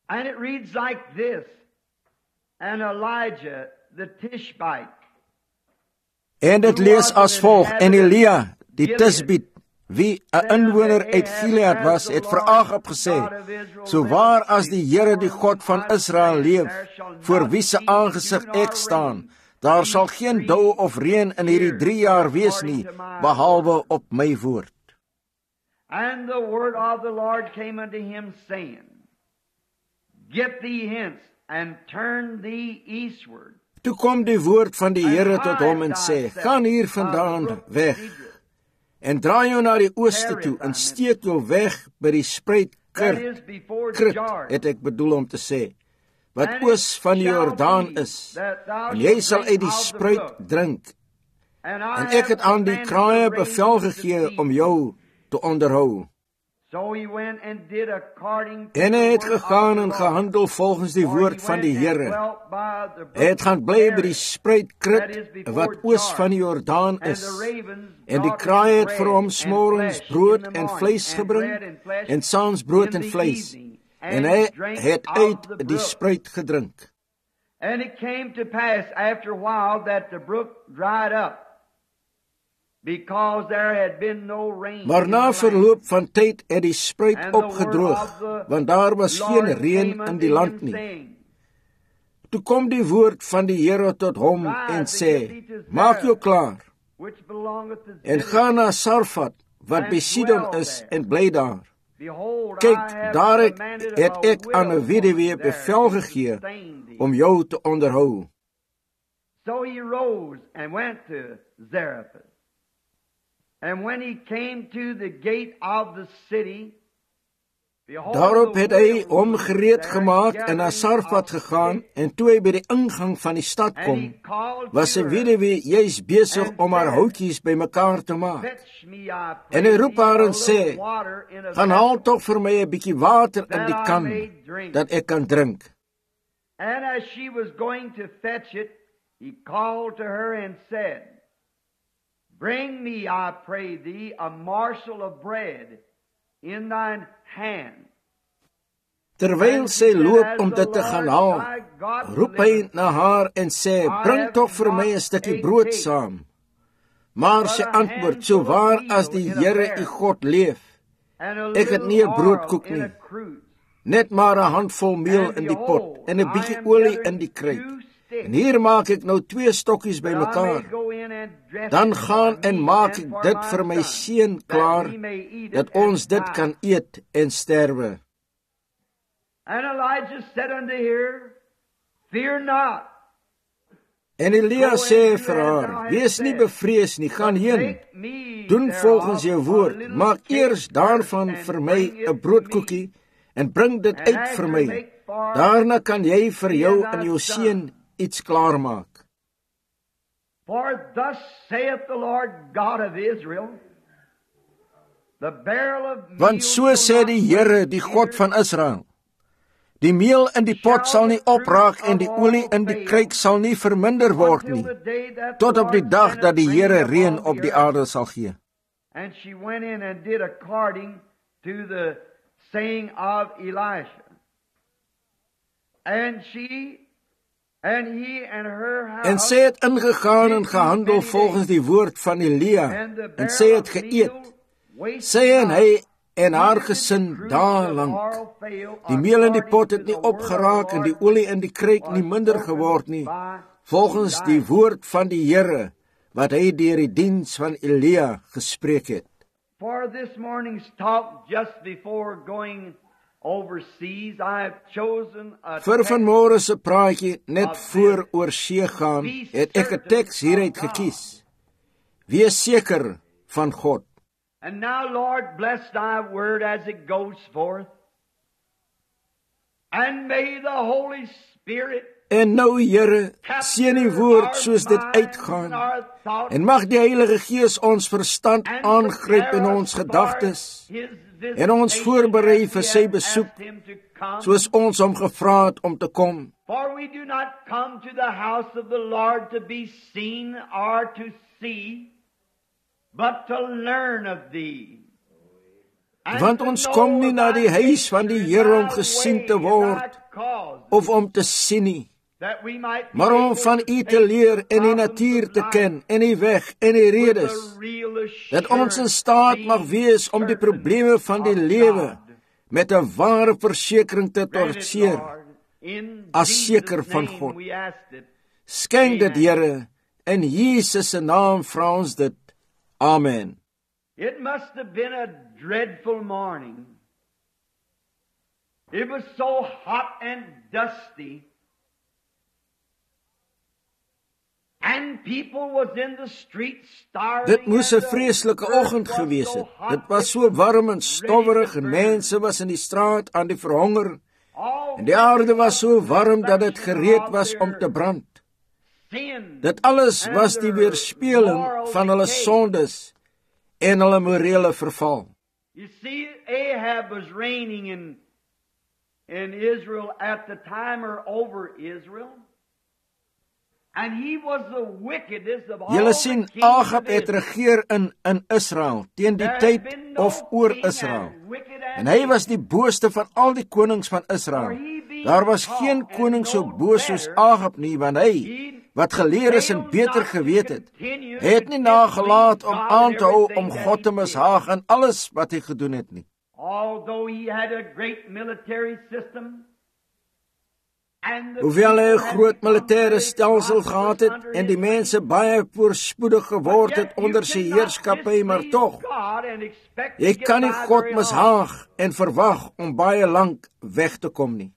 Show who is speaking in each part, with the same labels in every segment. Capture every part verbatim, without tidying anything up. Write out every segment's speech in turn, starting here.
Speaker 1: And it reads like this, and Elijah the Tishbite.
Speaker 2: En dit lees as volg, en Elia, die Tisbiet, wie 'n inwoner uit Gilead was, het vir Agab gesê, so waar as die Here die God van Israel leef, voor wie se aangesig ek staan, daar sal geen dou of reën in hierdie drie jaar wees nie, behalwe op my woord.
Speaker 1: And the word of the Lord came unto him, saying, Get thee hence, and turn thee eastward.
Speaker 2: Toe kom die woord van die Here tot hom en sê, gaan hier vandaan weg, en draai jou na die ooste toe, en steek jou weg by die spruit Krit, Krit, het ek bedoel om te sê, wat oos van die Jordaan is, en jy sal uit die spruit drink, en ek het aan die kraaie bevel gegee om jou te onderhou. En hy het gegaan en gehandel volgens die woord van die Here. Hy het gaan bly by die spruit Krit, wat oos van die Jordaan is, en die kraai het vir hom smorens brood en vleis gebring, en saans brood en vleis, en hy het uit die spruit gedrink.
Speaker 1: And it came to pass after a while that the brook dried up, because there had been no rain.
Speaker 2: Maar na verloop van tyd het die spruit opgedroog, want daar was geen reën in die land nie. Toe kom die woord van die Here tot hom en sê, maak jou klaar, en ga na Sarfat, wat by Sidon is, en bly daar. Kyk, daar het, het ek aan 'n weduwee bevel gegee om jou te onderhou.
Speaker 1: So he rose and went to Zarephath. And when he came to the gate of the city,
Speaker 2: daarop het hy hom gereed gemaak en na Sarfat gegaan, en toe hy by die ingang van die stad kom, was 'n weduwee juis besig om haar houtjies bymekaar te maak. En hy roep haar en sê, gaan haal tog vir my 'n bietjie water in die kan, dat ek kan drink.
Speaker 1: And as she was going to fetch it, he called to her and said, Bring me, I pray thee, a morsel of bread in thine hand.
Speaker 2: Terwyl sy loop om dit te gaan haal, roep hy na haar en sê, bring tog vir my 'n stukkie brood saam. Maar sy antwoord, so waar as die Here u God leef, ek het nie 'n broodkoek nie, net maar 'n handvol meel in die pot en 'n bietjie olie in die kruik. En hier maak ek nou twee stokkies bymekaar. Dan gaan en maak ek dit vir my seun klaar, dat ons dit kan eet en sterwe.
Speaker 1: And Elijah said unto her, Fear not.
Speaker 2: En Elia sê vir haar, wees nie bevrees nie, gaan heen, doen volgens jou woord, maak eers daarvan vir my 'n broodkoekie, en bring dit uit vir my. Daarna kan jy vir jou en jou seun iets klaar maak.
Speaker 1: For thus saith the Lord God of Israel, the barrel of meal.
Speaker 2: Want so sê die Here, die God van Israel, die meel in die pot sal nie opraak en die olie in die kruik sal nie verminder word nie, tot op die dag dat die Here reën op die aarde sal gee.
Speaker 1: And she went in and did according to the saying of Elisha. And she And he and her house,
Speaker 2: en sy het ingegaan en gehandel volgens die woord van Elia, en sy het geëet, sy en hy en haar gesin dae lank. Die meel in die pot het nie opgeraak en die olie in die kruik nie minder geword nie, volgens die woord van die Here, wat hy deur die diens van Elia gespreek het.
Speaker 1: For this morning's talk, just before going overseas, I have chosen a
Speaker 2: Vir vanmôre se praatjie net voor oor see gaan, het ek 'n teks hieruit gekies. Wees seker van God.
Speaker 1: And now, Lord, bless thy word as it goes forth. And may the Holy Spirit
Speaker 2: En nou, Here, seën die woord soos dit uitgaan. En mag die Heilige Gees ons verstand aangryp in ons gedagtes en ons voorberei vir sy besoek, soos ons hom gevra het om te kom.
Speaker 1: For we do not come to the house of the Lord to be seen or to see, but to learn of thee.
Speaker 2: Want ons kom nie na die huis van die Here om gesien te word of om te sien nie, maar om van U te leer en die natuur te ken en die weg en die redes, dat ons in staat mag wees om die probleme van die lewe met 'n ware versekering te torseer, as seker van God. Skenk dit, Here, in Jesus se naam vra ons dit. Amen.
Speaker 1: It must have been a dreadful morning. It was so hot and dusty. And people was in the streets starving.
Speaker 2: Dit moes 'n vreeslike oggend gewees het. Dit was so warm en stowwerig en mense was in die straat aan die verhonger. En die aarde was so warm dat dit gereed was om te brand. Dit alles was die weerspieëling van hulle sondes en hulle morele verval.
Speaker 1: You see, Ahab was reigning in in Israel at the time, or over Israel. And he was the wickedest of all.
Speaker 2: Julle sien, Ahab het regeer in in Israel teen die tyd of oor Israel. En hy was die booste van al die konings van Israel. Daar was geen koning so boos soos Ahab nie, want hy, wat geleer is en beter geweet het, hy het nie nagelaat om aan te hou om God te mishaag in alles wat hy gedoen het nie. Hoewel hy 'n groot militêre stelsel gehad het en die mense baie voorspoedig geword het onder sy heerskappy, maar tog, jy kan nie God mishaag en verwag om baie lank weg te kom nie.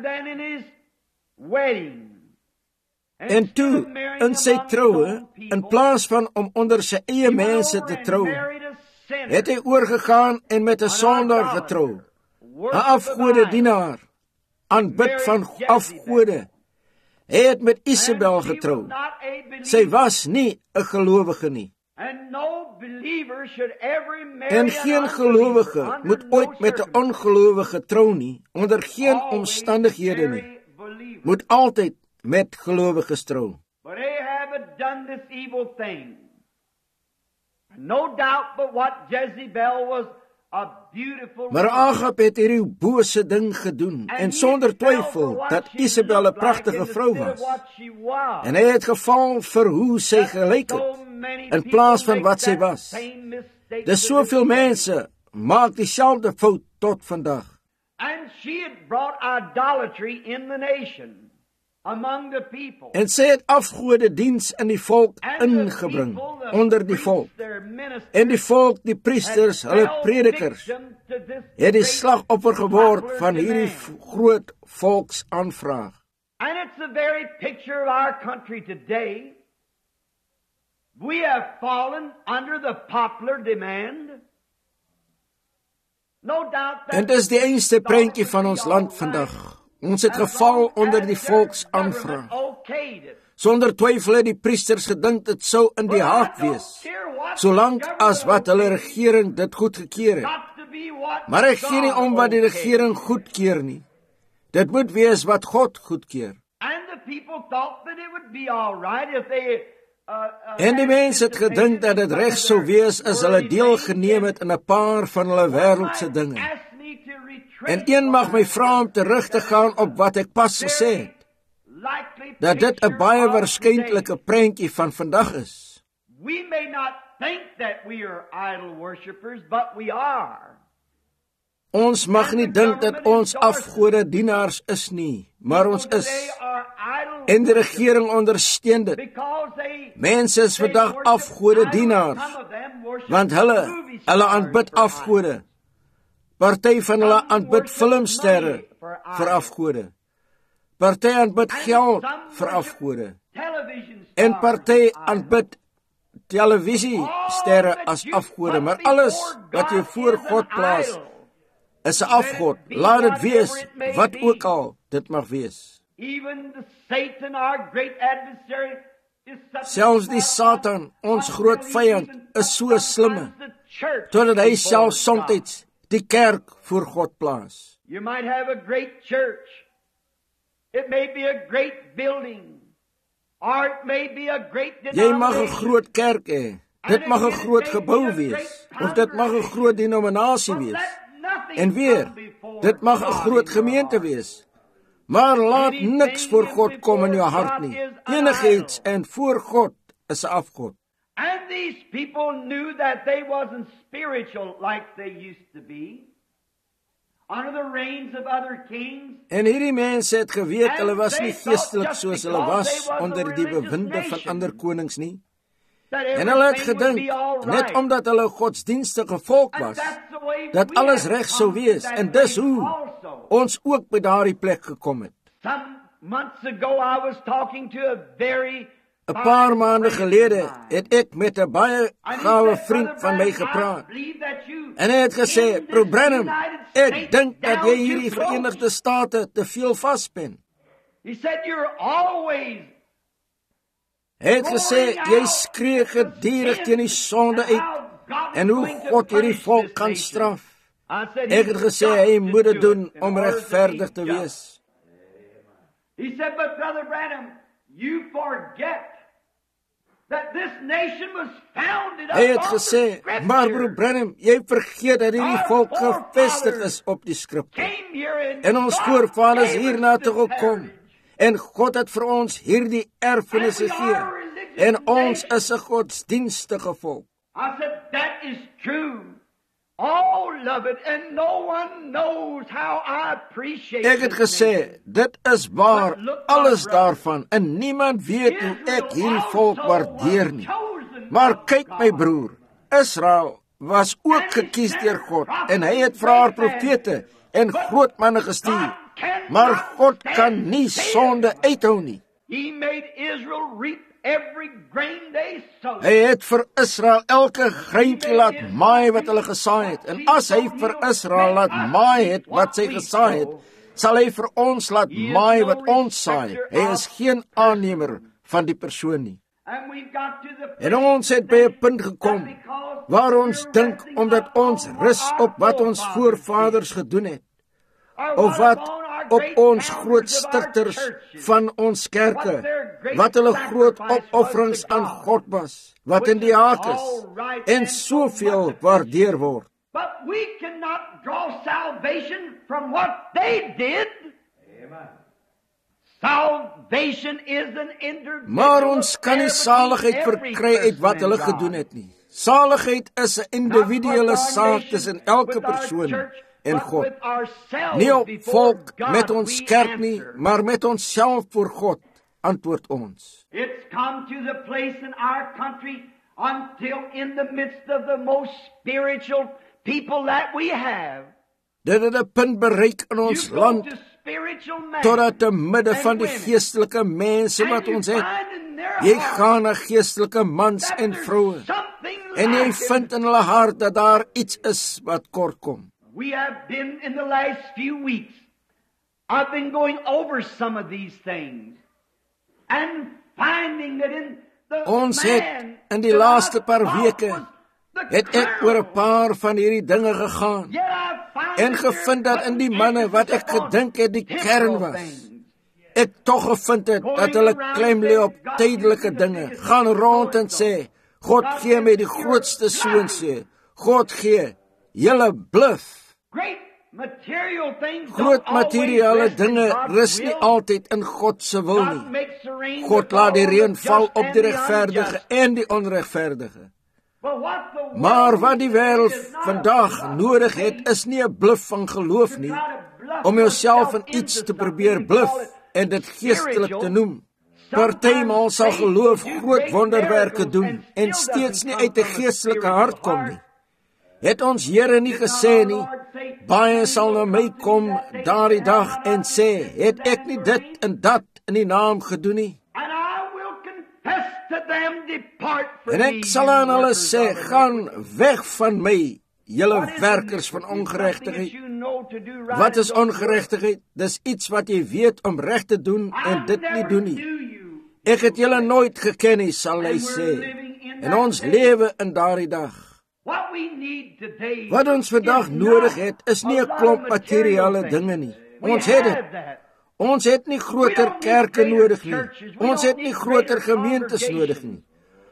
Speaker 2: En toe, in sy troue, in plaas van om onder sy eie mense te trou, het hy oorgegaan en met 'n sondaar getrou, 'n afgode dienaar, aanbid van afgode. Hy het met Isabel getrou. Sy was nie 'n gelowige nie. En geen gelowige moet ooit met 'n ongelowige trou nie, onder geen omstandighede nie. Moet altyd met gelowiges trou.
Speaker 1: But Ahab had done this evil thing. No doubt but what Jezebel was a beautiful.
Speaker 2: Maar Ahab het hierdie bose ding gedoen, en sonder twyfel dat Isabel 'n pragtige vrou was. En hy het geval vir hoe sy gelyk het, in plaas van wat sy was. Dis soveel mense maak dieselfde fout tot vandag.
Speaker 1: And she had brought idolatry in the nation. Among the people.
Speaker 2: En sy het afgode diens in die volk ingebring, onder die volk. En die volk, die priesters, hulle predikers, het die slagoffer geword van hierdie groot volksaanvraag.
Speaker 1: And it's the very picture of our country today. We have fallen under the popular demand. No doubt that.
Speaker 2: En dis die enigste prentjie van ons land vandag. Ons het geval onder die volksaanvraag. Sonder twyfel het die priesters gedink dit sou in die haak wees, solank as wat hulle regering dit goedgekeur het. Maar ek gee nie om wat die regering goedkeur nie. Dit moet wees wat God goedkeur. En die mense het gedink dat dit reg sou wees as hulle deelgeneem het in 'n paar van hulle wêreldse dinge. En een mag my vra om terug te gaan op wat ek pas gesê het, dat dit 'n baie waarskynlike prentjie van vandag is.
Speaker 1: We may not think that we are idol worshippers, but we are.
Speaker 2: Ons mag nie dink dat ons afgode dienaars is nie, maar ons is. En die regering ondersteun dit. Mense is vandag afgode dienaars, want hulle, hulle aanbid afgode. Party van hulle aanbid filmsterre vir afgode. Party aanbid geld vir afgode. En party aanbid televisiesterre as afgode. Maar alles wat jy voor God plaas, is 'n afgod. Laat dit wees, wat ook al dit mag wees. Selfs die Satan, ons groot vyand, is so slimme, totdat hy self soms die kerk voor God plaas.
Speaker 1: You might have a great church. It may be a great building. Or it may be a great
Speaker 2: Jy mag 'n groot kerk hê. Dit mag 'n groot gebou wees, of dit mag 'n groot denominasie wees. En weer, dit mag 'n groot gemeente wees. Maar laat niks voor God kom in jou hart nie. Enigiets en voor God is 'n afgod.
Speaker 1: And these people knew that they wasn't spiritual like they used to be, under the reigns of other kings.
Speaker 2: En hierdie mense het geweet hulle was nie geestelik soos hulle was onder die bewinde van ander konings nie. En hulle het gedink, net omdat hulle 'n godsdienstige volk was, dat alles reg sou wees, en dis hoe ons ook by daardie plek gekom het.
Speaker 1: Some months ago I was talking to a very
Speaker 2: 'n Paar maande gelede het ek met 'n baie gawe vriend van my gepraat. En hy het gesê, "Bro Branham, ek dink dat jy hierdie Verenigde State te veel vaspen."
Speaker 1: He said, "You're always..."
Speaker 2: Hy het gesê, "Jy skree gedurig teen die sonde uit en hoe God hierdie volk kan straf." Ek het gesê, hy moet dit doen om regverdig te wees.
Speaker 1: He said, "But Brother Branham, you forget that this nation was founded
Speaker 2: Hy het
Speaker 1: upon
Speaker 2: gesê,
Speaker 1: the Scripture.
Speaker 2: "Maar Bro Branham, jy vergeet dat hierdie volk gevestig is op die Skrifte.
Speaker 1: Came here and
Speaker 2: En ons
Speaker 1: God
Speaker 2: voorvaders
Speaker 1: gave us
Speaker 2: hierna
Speaker 1: this
Speaker 2: toe gekom.
Speaker 1: heritage.
Speaker 2: En God het vir ons hierdie erfenis gegee. En ons is 'n godsdienstige volk."
Speaker 1: I said, "That is true. All of it, and no one knows how I appreciate
Speaker 2: Ek het
Speaker 1: this
Speaker 2: gesê,
Speaker 1: nation.
Speaker 2: dit is waar, alles daarvan, en niemand weet hoe ek hierdie volk waardeer nie. Maar kyk my broer, Israel was ook gekies deur God, en hy het vir haar profete en groot manne gestuur. Maar God kan nie sonde uithou nie.
Speaker 1: He made Israel reap every grain they sowed.
Speaker 2: Hy het vir Israel elke greintjie laat maai wat hulle gesaai het. En as hy vir Israel laat maai het wat sy gesaai het, sal hy vir ons laat maai wat ons saai. Hy is geen aannemer van die persoon nie.
Speaker 1: And we got to the
Speaker 2: En ons het by 'n punt gekom waar ons dink omdat ons rus op wat ons voorvaders gedoen het, of wat op ons groot stigters van ons kerke, wat hulle groot opofferings aan God was, wat in die haak is, en soveel waardeer word.
Speaker 1: But we cannot draw salvation from what they did. Salvation is an individual.
Speaker 2: Maar ons kan nie saligheid verkry uit wat hulle gedoen het nie. Saligheid is 'n individuele saak tussen elke persoon en God. Nie op volk met ons kerk nie, maar met onsself voor God, antwoord ons.
Speaker 1: It's come to the place in our country until in the midst of the most spiritual people that we have.
Speaker 2: Dit het 'n punt bereik in ons
Speaker 1: You go
Speaker 2: land,
Speaker 1: to spiritual men
Speaker 2: totdat te midde
Speaker 1: and
Speaker 2: van die
Speaker 1: women,
Speaker 2: geestelike mense
Speaker 1: and
Speaker 2: wat
Speaker 1: you
Speaker 2: ons het,
Speaker 1: find in their
Speaker 2: jy
Speaker 1: heart
Speaker 2: gaan na geestelike mans
Speaker 1: that
Speaker 2: en
Speaker 1: there's
Speaker 2: vroue,
Speaker 1: something
Speaker 2: en jy
Speaker 1: lacking.
Speaker 2: vind in hulle hart dat daar iets is wat kort kom.
Speaker 1: We have been in the last few weeks, I've been going over some of these things and finding that in the
Speaker 2: Ons
Speaker 1: man
Speaker 2: het in die
Speaker 1: that
Speaker 2: laaste
Speaker 1: I
Speaker 2: paar
Speaker 1: thought
Speaker 2: weke
Speaker 1: was the
Speaker 2: het ek oor 'n
Speaker 1: crown.
Speaker 2: paar van hierdie dinge gegaan
Speaker 1: Yet I find
Speaker 2: en
Speaker 1: that
Speaker 2: gevind
Speaker 1: there
Speaker 2: dat in die
Speaker 1: wasn't
Speaker 2: manne wat ek
Speaker 1: emphasis upon
Speaker 2: gedink het die kern
Speaker 1: temporal
Speaker 2: was,
Speaker 1: things.
Speaker 2: ek tog gevind het dat hulle klem lê op tydelike dinge, gaan rond en sê, God gee my die grootste soonse, God gee, julle bluf.
Speaker 1: Great material things
Speaker 2: Groot
Speaker 1: don't always
Speaker 2: materiële
Speaker 1: rest in
Speaker 2: dinge
Speaker 1: God's
Speaker 2: rus nie
Speaker 1: will.
Speaker 2: altyd in God se wil
Speaker 1: God
Speaker 2: nie.
Speaker 1: makes the rain
Speaker 2: God
Speaker 1: to
Speaker 2: laat die
Speaker 1: fall on
Speaker 2: reën
Speaker 1: the
Speaker 2: val
Speaker 1: just
Speaker 2: op
Speaker 1: and
Speaker 2: die
Speaker 1: the
Speaker 2: regverdige
Speaker 1: unjust.
Speaker 2: en die onregverdige.
Speaker 1: But what the world
Speaker 2: Maar wat die wêreld
Speaker 1: is not
Speaker 2: vandag
Speaker 1: a
Speaker 2: nodig het, is nie 'n bluf van geloof nie, om jouself in iets te probeer bluf en dit geestelik te noem. Partymal sal geloof groot wonderwerke doen en steeds nie uit 'n geestelike hart kom nie. Het ons Here nie gesê nie, baie sal na my kom daardie dag en sê, het ek nie dit en dat in die naam gedoen nie?
Speaker 1: And I will confess to them, depart from
Speaker 2: En
Speaker 1: me,
Speaker 2: ek sal
Speaker 1: you
Speaker 2: aan hulle
Speaker 1: workers
Speaker 2: sê,
Speaker 1: of
Speaker 2: gaan
Speaker 1: iniquity.
Speaker 2: weg van my, julle
Speaker 1: What is
Speaker 2: werkers van
Speaker 1: iniquity?
Speaker 2: ongeregtigheid.
Speaker 1: Something that you know to do right
Speaker 2: Wat is
Speaker 1: and don't do it.
Speaker 2: ongeregtigheid? Dis iets wat jy weet om reg te doen en
Speaker 1: I
Speaker 2: dit nie
Speaker 1: never
Speaker 2: doen nie.
Speaker 1: knew you.
Speaker 2: Ek het julle nooit geken nie, sal hy sê. En ons lewe in daardie dag.
Speaker 1: What we need today
Speaker 2: Wat ons vandag
Speaker 1: is
Speaker 2: nodig
Speaker 1: not
Speaker 2: het, is nie
Speaker 1: a
Speaker 2: 'n
Speaker 1: lot
Speaker 2: klomp
Speaker 1: of material
Speaker 2: materiële
Speaker 1: things.
Speaker 2: dinge nie.
Speaker 1: We
Speaker 2: Ons het
Speaker 1: have
Speaker 2: dit.
Speaker 1: that.
Speaker 2: Ons het nie groter kerke nodig nie. Ons het nie groter gemeentes nodig nie.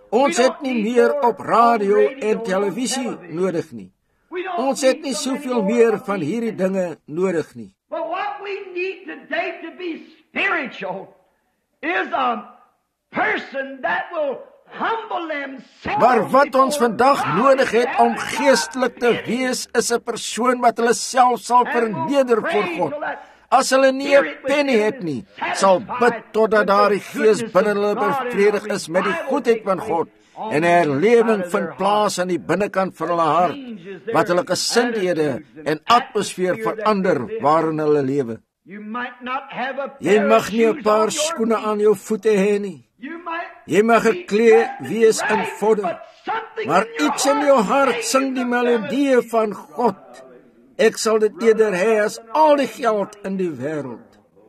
Speaker 2: Ons het nie meer op radio en televisie nodig nie. Ons het nie soveel meer van hierdie dinge nodig nie.
Speaker 1: But what we need today to be spiritual is a person that will humble themselves.
Speaker 2: Maar wat ons vandag nodig het om geestelik te wees, is 'n persoon wat hulle self sal verneder voor God. As hulle nie 'n penny het nie, sal bid totdat daardie gees binne hulle bevredig is met die goedheid van God. En 'n herlewing vind plaas aan die binnekant van hulle hart, wat hulle gesindhede en atmosfeer verander waarin hulle lewe. Jy mag nie 'n paar skoene aan jou voete hê nie. Jy mag geklee wees in vodde, maar iets in jou hart sing die melodieë van God. Ek sal dit eerder hê as al die geld in die wêreld.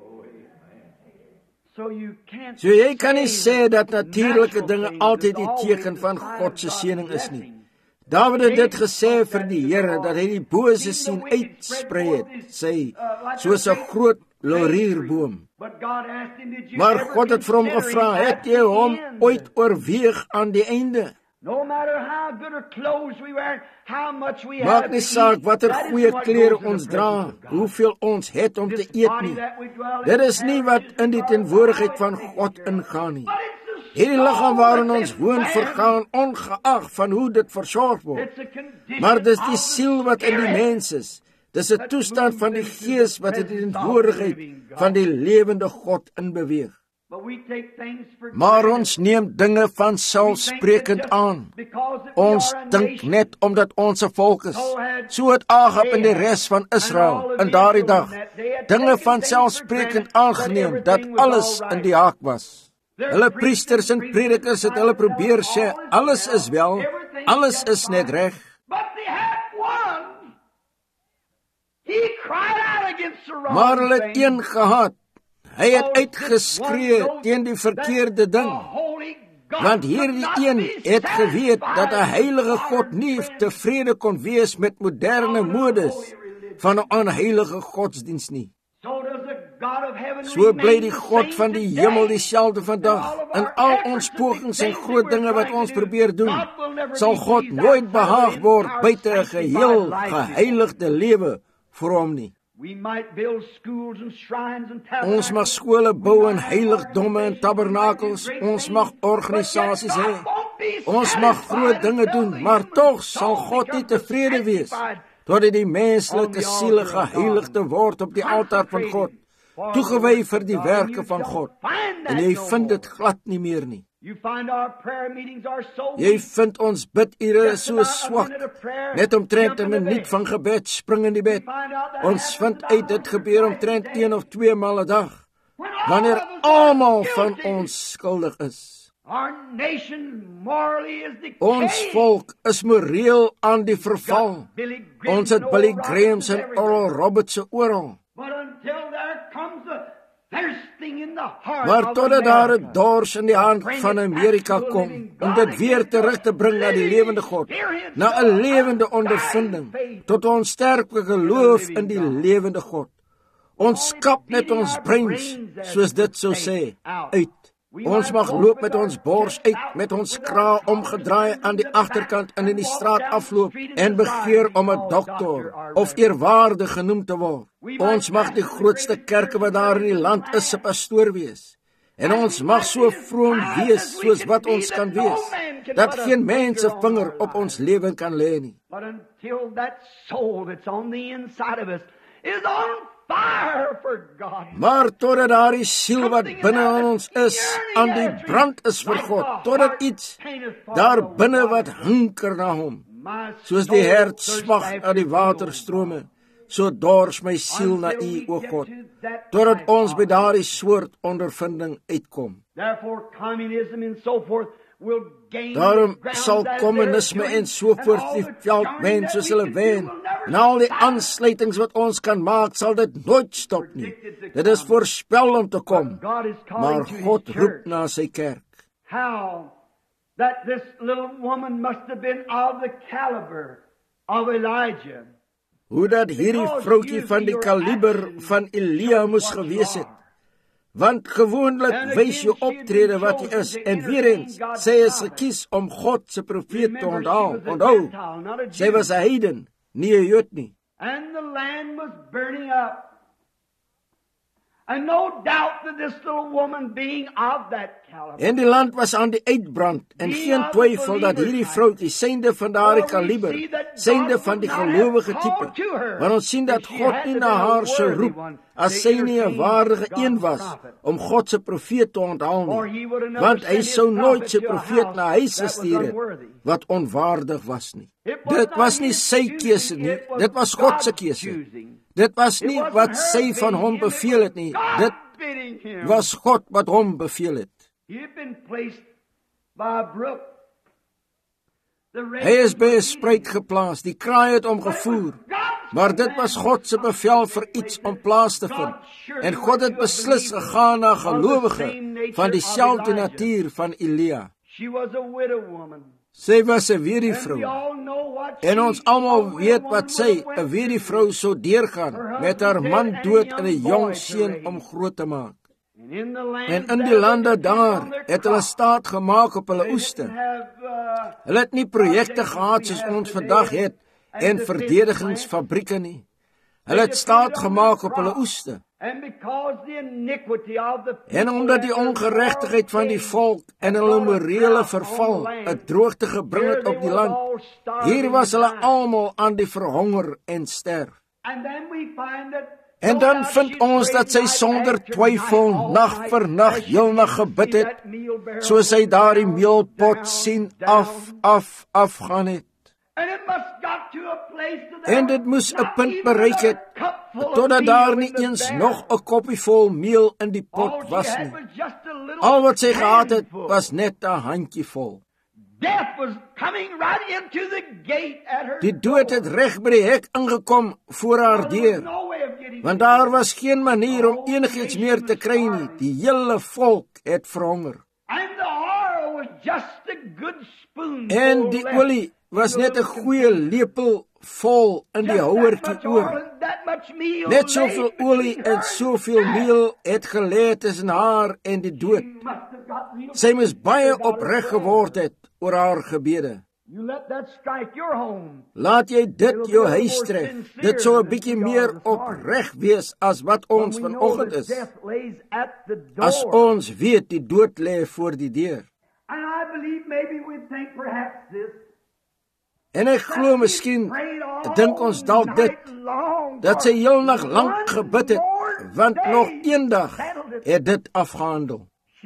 Speaker 2: So jy kan nie sê dat natuurlike dinge altyd die teken van God se seëning is nie. Dawid het dit gesê vir die Here, dat hy die bose sien uitsprei het, sê, soos 'n groot laurierboom. Maar God het vir hom gevra, het jy hom ooit oorweeg aan die einde? Maak nie saak watter goeie klere ons dra, hoeveel ons het om te eet nie. Dit is nie wat in die teenwoordigheid van God ingaan nie. Hierdie liggaam waarin ons woon vergaan ongeag van hoe dit versorg word. Maar dis die siel wat in die mens is. Dis 'n toestand van die gees wat in die teenwoordigheid van die lewende God inbeweeg. Maar ons neem dinge van selfsprekend aan. Ons dink net omdat ons 'n volk is. So het Agab en die res van Israel in daardie dag dinge van selfsprekend aangeneem dat alles in die haak was. Hulle priesters en predikers het hulle probeer sê, alles is wel, alles is net reg. Maar hulle het een gehad. Hy het uitgeskree teen die verkeerde ding. Want hierdie een het geweet dat 'n heilige God nie tevrede kon wees met moderne modes van 'n onheilige godsdiens nie. So bly die God van die hemel dieselfde vandag. In al ons pogings en groot dinge wat ons probeer doen, sal God nooit behaag word buite 'n geheel geheiligde lewe vir hom nie. Ons mag skole bou en heiligdomme en tabernakels, ons mag organisasies hê, ons mag groot dinge doen, maar tog sal God nie tevrede wees totdat die menslike siele geheiligde word op die altaar van God, toegewy vir die werke van God. En jy vind dit glad nie meer nie. Jy vind ons bidure so swak, net omtrent 'n minuut van gebed spring in die bed. Ons vind uit dit gebeur omtrent een of twee maal 'n dag, wanneer almal van ons skuldig is. Ons volk is moreel aan die verval. Ons het Billy Grahams en Oral Roberts oral. Maar totdat daar 'n dors in die hand van Amerika kom, om dit weer terug te bring na die lewende God, na 'n lewende ondervinding, tot ons sterke geloof in die lewende God. Ons skap net ons breins, soos dit sou sê, uit. Ons mag loop met ons bors uit, met ons kraal omgedraai aan die agterkant en in die straat afloop en begeer om 'n dokter of eerwaarde genoem te word. Ons mag die grootste kerke wat daar in die land is se pastoor wees. En ons mag so vroom wees soos wat ons kan wees, dat geen mens se vinger op ons lewe kan lê nie. Maar totdat daardie siel wat binne in ons is, aan die brand is vir God, totdat iets daar binne wat hunker na hom, soos die hert smag na die waterstrome, so dors my siel na U, o God, totdat ons by daardie soort ondervinding uitkom. Daarom sal kommunisme en sovoorts die veldmen soos hulle wen, en al die aansluitings wat ons kan maak, sal dit nooit stop nie. Dit is voorspel om te kom, maar God roep na sy kerk.
Speaker 1: How that this little woman must have been of the caliber of Elijah.
Speaker 2: Hoe dat hierdie vroutjie van die kaliber van Elia moes gewees het, Want gewoonlik wys jy optrede wat jy is, en weer eens, sy is gekies om God se profeet te onthaal. Onthou, sy was 'n heiden, nie 'n Jood nie.
Speaker 1: And the land was burning up. And no doubt that this little woman being of that caliber.
Speaker 2: En die land was aan die uitbrand, en geen twyfel dat hierdie vroutjie, synde van daardie kaliber, synde van die gelowige tipe, want ons sien dat God nie na haar sou roep, as sy nie 'n waardige een was, om God se profeet te onthaal nie, want hy sou nooit sy profeet na huis gestuur het, wat onwaardig was nie. Dit was nie sy keuse nie, dit was God se keuse. Dit was nie wat sy van hom beveel het nie, dit was God wat hom beveel het. Hy is by 'n spruit geplaas, die kraai het hom gevoer, maar dit was God se bevel vir iets om plaas te vind. En God het beslis gegaan na gelowige van dieselfde natuur van Elia. Sy was 'n weduwee vrou, en ons almal weet wat sy, 'n weduwee vrou, sou deurgaan, met haar man dood en 'n jong seun om groot te maak. En in die lande daar het hulle staat gemaak op hulle oeste. Hulle het nie projekte gehad soos ons vandag het, en verdedigingsfabrieke nie. Hulle het staat gemaak op hulle oeste. En omdat die ongeregtigheid van die volk en hulle morele verval 'n droogte gebring het op die land, hier was hulle almal aan die verhonger en sterf. En dan vind ons dat sy sonder twyfel nag vir nag heelnag gebid het, soos sy daardie meelpot sien af, af, afgaan het. En dit moes 'n punt bereik het, totdat daar nie eens nog 'n koppie vol meel in die pot was nie. Al wat sy gehad het, was net 'n handjie vol. Die dood het reg by die hek ingekom voor haar deur, want daar was geen manier om enigiets meer te kry nie. Die hele volk het verhonger. En die olie was net 'n goeie lepel vol in die houertjie oor. Net soveel olie en soveel meel het gelê tussen haar en die dood. Sy moes baie opreg geword het oor haar gebede. Laat jy dit jou huis tref. Dit sou 'n bietjie meer opreg wees as wat ons vanoggend is, as ons weet die dood lê voor die deur. En ek glo miskien, dink ons dalk dit, dat sy heel nag lank gebid het, want nog eendag het dit afgehandel.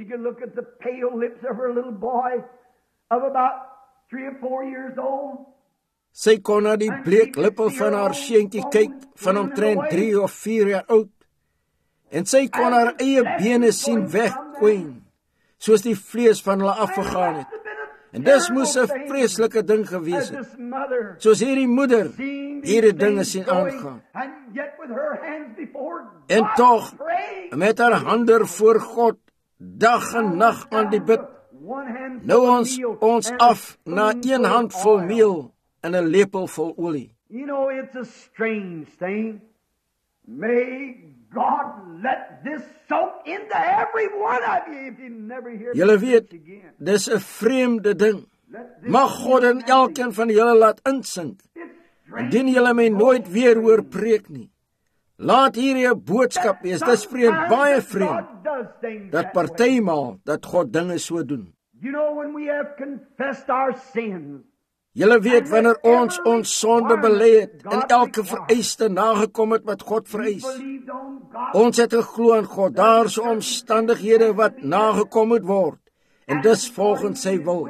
Speaker 2: Sy kon na die bleek lippe van haar seentjie kyk, van omtrent drie of vier jaar oud, en sy kon haar eie bene sien wegkwyn, soos die vlees van hulle afgegaan het. En dis moes 'n vreeslike ding gewees het, soos hierdie moeder hierdie dinge sien aangaan. En tog, met haar hande voor God, dag en nag aan die bid, nou ons ons af na een hand vol meel en 'n lepel vol olie.
Speaker 1: You know, it's a strange thing. May God let this soak into every one of you if you never hear
Speaker 2: Julle weet, dis 'n vreemde ding. Mag God in elkeen van julle laat insink. Indien julle my nooit weer hoor preek nie. Laat hierdie 'n boodskap wees, dis vreemd, baie vreemd, dat partymaal dat God dinge so doen.
Speaker 1: You know, when we have confessed our sins,
Speaker 2: julle weet, wanneer ons ons sonde bely het en elke vereiste nagekom het wat God vereis. Ons het geglo aan God, daar is omstandighede wat nagekom moet word, en dis volgens sy wil.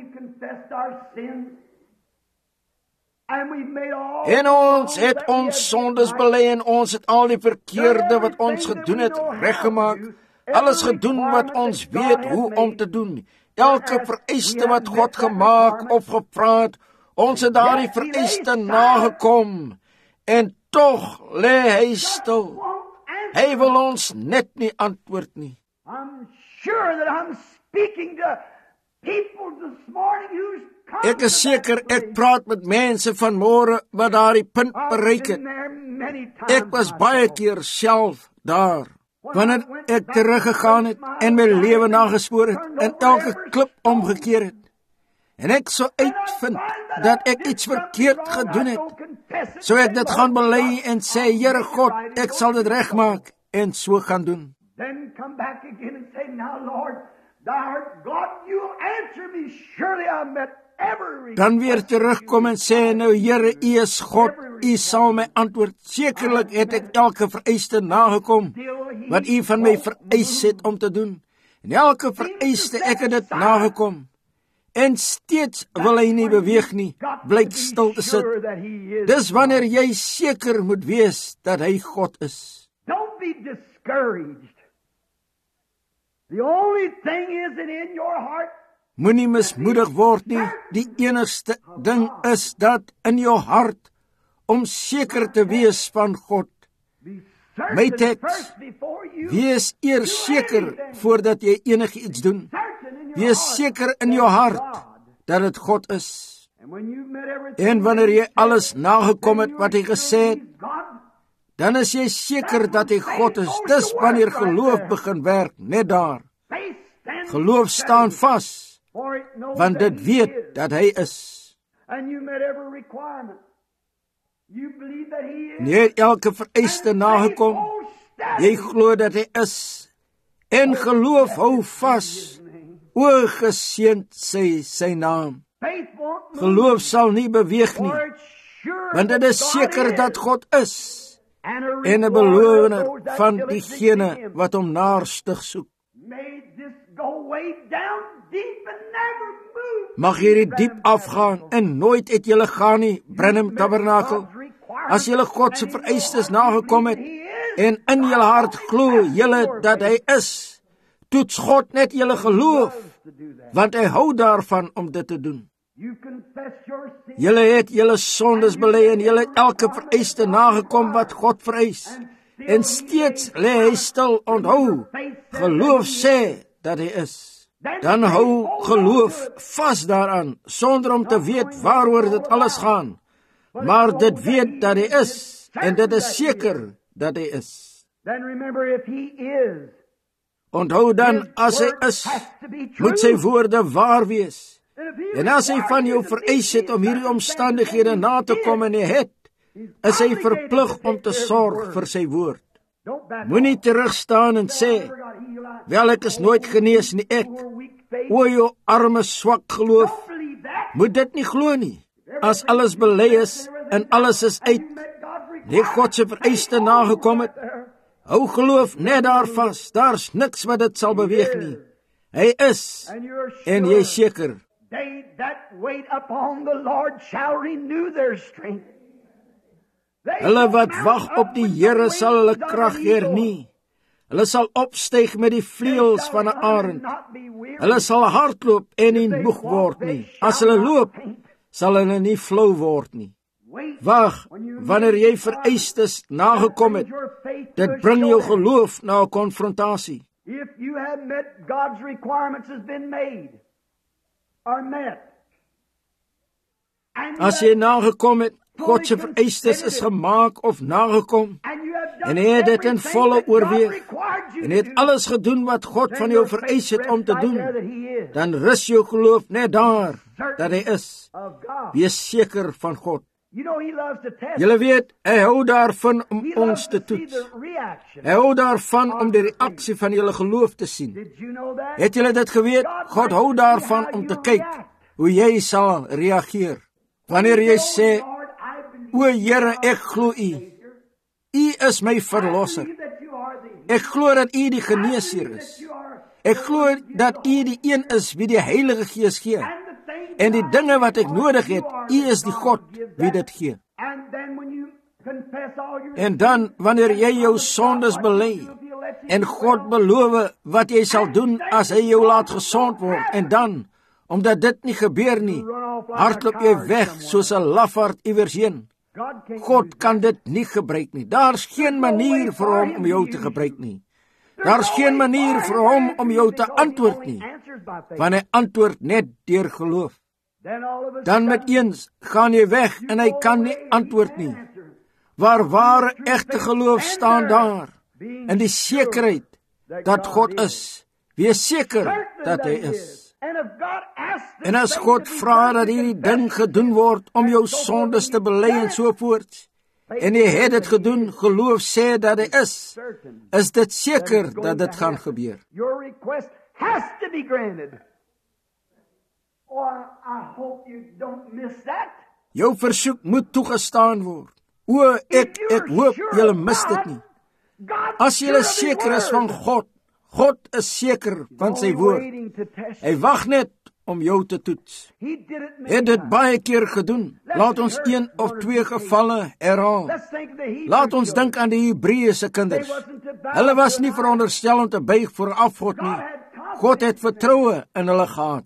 Speaker 2: En ons het ons sondes bely en ons het al die verkeerde wat ons gedoen het reggemaak, alles gedoen wat ons weet hoe om te doen. Elke vereiste wat God gemaak of gepraat, ons het daardie vereiste nagekom, en tog lê hy stil. Hy wil ons net nie antwoord nie. Ek is seker ek praat met mense vanmôre wat daardie punt bereik het. Ek was baie keer self daar. Wanneer ek teruggegaan het en my lewe nagespoor het en elke klip omgekeer het, en ek sou uitvind dat ek iets verkeerd gedoen het, sou ek dit gaan bely en sê, Here God, ek sal dit regmaak, en so gaan doen.
Speaker 1: Then come back again and say, now Lord, thou art God, you'll answer me. Surely I met every request.
Speaker 2: Dan weer terugkom en sê, nou Here, U is God, U sal my antwoord. Sekerlik het ek elke vereiste nagekom, wat U van my vereis het om te doen. En elke vereiste ek het dit nagekom. En steeds wil hy nie beweeg nie, blyk stil te sit. Dis wanneer jy seker moet wees dat hy God is.
Speaker 1: Don't be discouraged. The only thing is that in your heart,
Speaker 2: moenie mismoedig word nie. Die enigste ding is dat in jou hart om seker te wees van God. My teks, wees eers seker voordat jy enigiets doen. Wees seker in jou hart dat dit God is. En wanneer jy alles nagekom het wat hy gesê het, dan is jy seker dat hy God is. Dis wanneer geloof begin werk, net daar. Geloof staan vas, want dit weet dat hy is. Jy het elke vereiste nagekom. Jy glo dat hy is. En geloof hou vas. O, geseënd sy sy naam. Geloof sal nie beweeg nie, want dit is seker dat God is. En 'n beloner van diegene wat hom naarstig soek. Mag hierdie diep afgaan en nooit uit julle gaan nie, Brenham Tabernakel. As julle God se vereistes nagekom het en in julle hart glo julle dat hy is, toets God net julle geloof, want hy hou daarvan om dit te doen. Julle het julle sondes bely en julle elke vereiste nagekom wat God vereis. En steeds lê hy stil, onthou, geloof sê dat hy is. Dan hou geloof vas daaraan, sonder om te weet waaroor dit alles gaan. Maar dit weet dat hy is, en dit is seker dat hy is. Onthou dan, as hy is, moet sy woorde waar wees. En as hy van jou vereis het om hierdie omstandighede na te kom en hy het, is hy verplig om te sorg vir sy woord. Moenie terugstaan en sê, wel ek is nooit genees nie, ek. O, jou arme swak geloof. Moet dit nie glo nie. As alles belê is en alles is uit, nie God se vereiste nagekom het, hou geloof net daar vas. Daar's niks wat dit sal beweeg nie. Hy is, en jy is seker.
Speaker 1: They that wait upon the Lord shall renew their strength.
Speaker 2: Hulle wat wag op die Here sal hulle krag hernie. Hulle sal opstyg met die vleuels van 'n arend. Hulle sal hardloop en nie moeg word nie. As hulle loop, sal hulle nie flou word nie. Wag, wanneer jy vereistes nagekom het, dit bring jou geloof na 'n konfrontasie.
Speaker 1: If you have met God's requirements has been made.
Speaker 2: As jy nagekom het, God se vereistes is gemaak of nagekom, en hy het dit in volle oorweeg, en het alles gedoen wat God van jou vereis het om te doen, dan rus jou geloof net daar, dat hy is. Wees seker van God. Julle weet, hy hou daarvan om ons te toets. Hy hou daarvan om die reaksie van julle geloof te sien. Het julle dit geweet? God hou daarvan om te kyk hoe jy sal reageer. Wanneer jy sê, o Here, ek glo U. U is my verlosser. Ek glo dat U die geneesheer is. Ek glo dat U die een is wie die Heilige Gees gee. En die dinge wat ek nodig het, U is die God wie dit gee. En dan, wanneer jy jou sondes bely, en God beloof wat jy sal doen as hy jou laat gesond word, en dan, omdat dit nie gebeur nie, hardloop jy weg soos 'n lafaard iewers heen. God kan dit nie gebruik nie. Daar's geen manier vir hom om jou te gebruik nie. Daar's geen manier vir hom om jou te antwoord nie, want hy antwoord net deur geloof. Dan met eens gaan jy weg en hy kan nie antwoord nie. Waar ware egte geloof staan daar, in die sekerheid dat God is. Wees seker dat hy is. En as God vra dat hierdie ding gedoen word om jou sondes te bely en so voort, en jy het dit gedoen, geloof sê dat hy is, is dit seker dat dit gaan gebeur.
Speaker 1: Your request has to be granted. Oh, I hope you don't miss that.
Speaker 2: Jou versoek moet toegestaan word. O, ek, ek hoop julle mis dit nie. As julle seker is van God, God is seker van sy woord. Hy wag net om jou te toets. Het dit baie keer gedoen. Laat ons een of twee gevalle herhaal. Laat ons dink aan die Hebreëse kinders. Hulle was nie veronderstel om te buig voor afgod nie. God het vertroue in hulle gehad.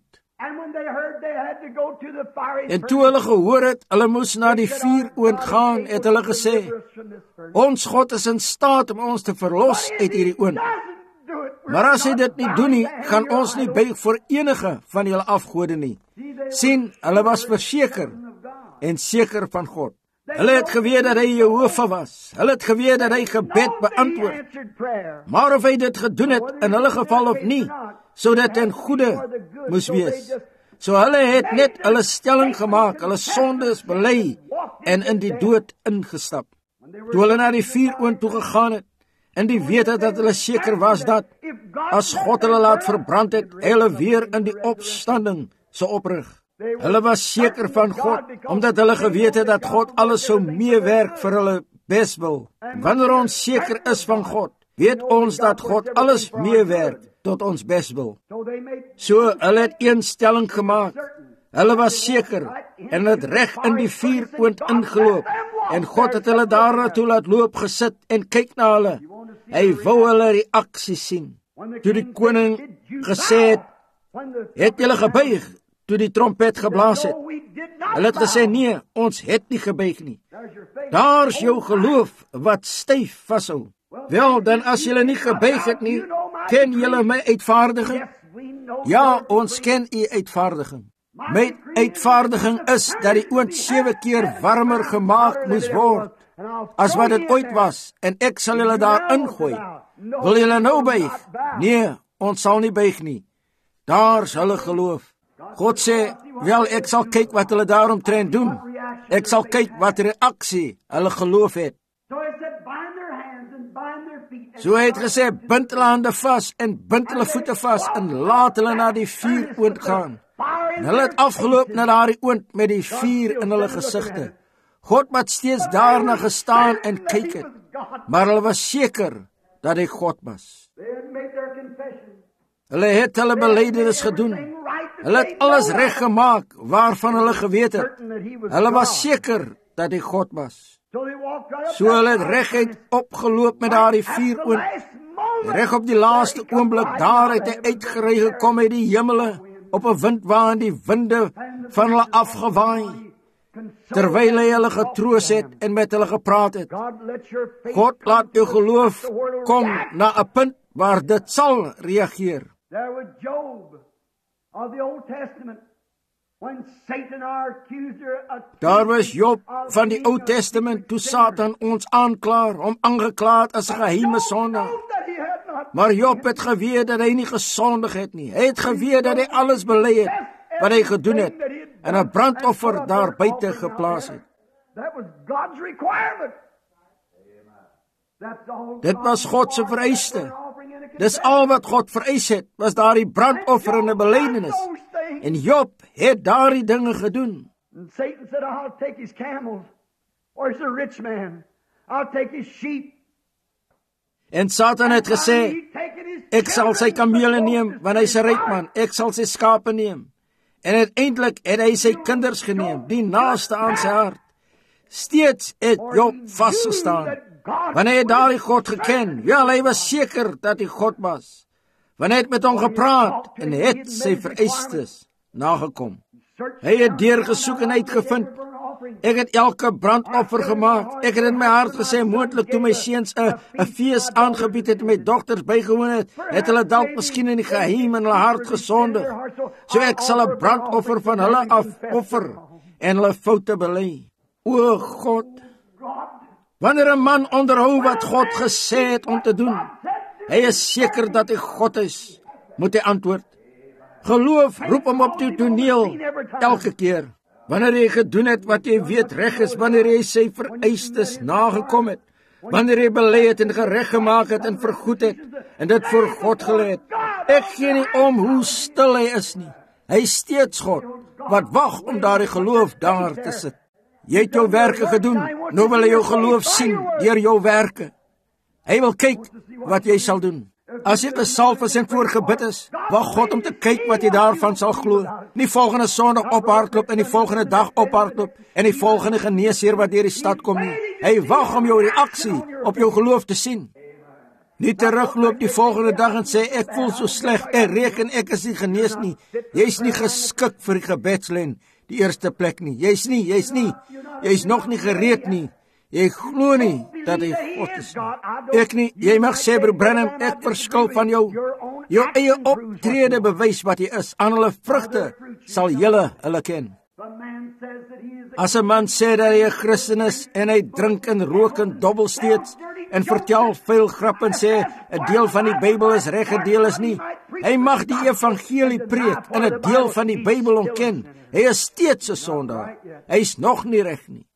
Speaker 2: En toe hulle gehoor het, hulle moes na die vuuroond gaan, het hulle gesê, ons God is in staat om ons te verlos uit hierdie oond. Maar as hy dit nie doen nie, gaan ons nie buig voor enige van julle afgode nie. Sien, hulle was verseker en seker van God. Hulle het geweet dat hy Jehova was. Hulle het geweet dat hy gebed beantwoord. Maar of hy dit gedoen het in hulle geval of nie, sou dit ten goeie moes wees. So hulle het net hulle stelling gemaak, hulle sondes bely en in die dood ingestap. Toe hulle na die vuuroond toe gegaan het, en die weet het dat hulle seker was dat, as God hulle laat verbrand het, hulle weer in die opstanding sou oprig. Hulle was seker van God, omdat hulle geweet het dat God alles sou meewerk vir hulle beswil. Wanneer ons seker is van God, weet ons dat God alles meewerk tot ons beswil. So, hulle het een stelling gemaak. Hulle was seker en het reg in die vuuroond ingeloop. En God het hulle daar naartoe laat loop, gesit en kyk na hulle. Hy wou hulle reaksie sien. Toe die koning gesê het, het julle gebuig toe die trompet geblaas het. Hulle het gesê, nee, ons het nie gebuig nie. Daar is jou geloof wat styf vashou. Wel, dan as julle nie gebuig het nie, ken julle my uitvaardiging? Ja, ons ken u uitvaardiging. My uitvaardiging is dat die oond sewe keer warmer gemaak moes word as wat dit ooit was, en ek sal julle daar ingooi. Wil julle nou buig? Nee, ons sal nie buig nie. Daar is hulle geloof. God sê, wel, ek sal kyk wat hulle daaromtrent doen. Ek sal kyk wat reaksie hulle geloof het. So hy het gesê, bind hulle hande vas en bind hulle voete vas en laat hulle na die vuuroond gaan. En hulle het afgeloop na daardie oond met die vuur in hulle gesigte. God wat steeds daarna gestaan en kyk het, maar hulle was seker dat hy God was. Hulle het hulle belydenis gedoen. Hulle het alles reg gemaak waarvan hulle geweet het. Hulle was seker dat hy God was. So hulle het reguit opgeloop met daardie vuuroond. Reg op die laaste oomblik daar het hy uitgery gekom uit die hemele op 'n windwaan, die winde van hulle afgewaai, terwyl hy hulle getroos het en met hulle gepraat het. God laat jou geloof kom na 'n punt waar dit sal reageer. Daar was Job van die Ou Testament, toe Satan ons aanklaar, om aangeklaar as 'n geheime sonde. Maar Job het geweet dat hy nie gesondig het nie. Hy het geweet dat hy alles bely het wat hy gedoen het en 'n brandoffer daar buite geplaas het. Dit was God se vereiste. Dis al wat God vereis het, was daardie brandoffer en 'n belydenis. En Job het daardie dinge gedoen.
Speaker 1: Satan said, I'll take his camels. Or he's a rich man. I'll take his sheep.
Speaker 2: En Satan het gesê, ek sal sy kamele neem, want hy is 'n ryk man. Ek sal sy skape neem. En uiteindelik het hy sy kinders geneem, die naaste aan sy hart. Steeds het Job vasgestaan, want hy het daardie God geken. Ja, hy was seker dat hy God was. Want hy het met hom gepraat en het sy vereistes nagekom. Hy het deurgesoek en uitgevind. Ek het elke brandoffer gemaak. Ek het in my hart gesê, moontlik toe my seuns 'n 'n fees aangebied het en my dogters bygewoon het, het hulle dalk miskien in die geheim in hulle hart gesondig. So ek sal 'n brandoffer van hulle af offer en hulle foute bely. O God, Wanneer 'n man onderhou wat God gesê het om te doen, hy is seker dat hy God is, moet hy antwoord. Geloof roep hom op die toneel elke keer. Wanneer jy gedoen het wat jy weet reg is, wanneer jy sy vereistes nagekom het, wanneer jy belê het en gereg gemaak het en vergoed het, en dit voor God gelê het. Ek gee nie om hoe stil hy is nie. Hy is steeds God, wat wag om daardie geloof daar te sit. Jy het jou werke gedoen, nou wil hy jou geloof sien deur jou werke. Hy wil kyk wat jy sal doen. As jy gesalf is en voorgebid is, wag God om te kyk wat jy daarvan sal glo. Nie volgende Sondag ophardloop en die volgende dag ophardloop en die volgende geneesheer wat deur die stad kom nie. Hy wag om jou reaksie op jou geloof te sien. Nie terugloop die volgende dag en sê ek voel so sleg, ek reken ek is nie genees nie. Jy's nie geskik vir die gebedslyn die eerste plek nie. Jy's nie, jy's nie. Jy's nog nie gereed nie. Jy glo nie dat hy God is nie. Ek nie, jy mag sê, broer Branham, ek verskil van jou. Jou eie optrede bewys wat jy is. Aan hulle vrugte sal julle hulle ken. As 'n man sê dat hy 'n Christen is en hy drink en rook en dobbel steeds en vertel veel grap en sê 'n deel van die Bybel is reg, 'n deel is nie. Hy mag die evangelie preek en 'n deel van die Bybel ontken. Hy is steeds 'n sondaar. Hy is nog nie reg nie.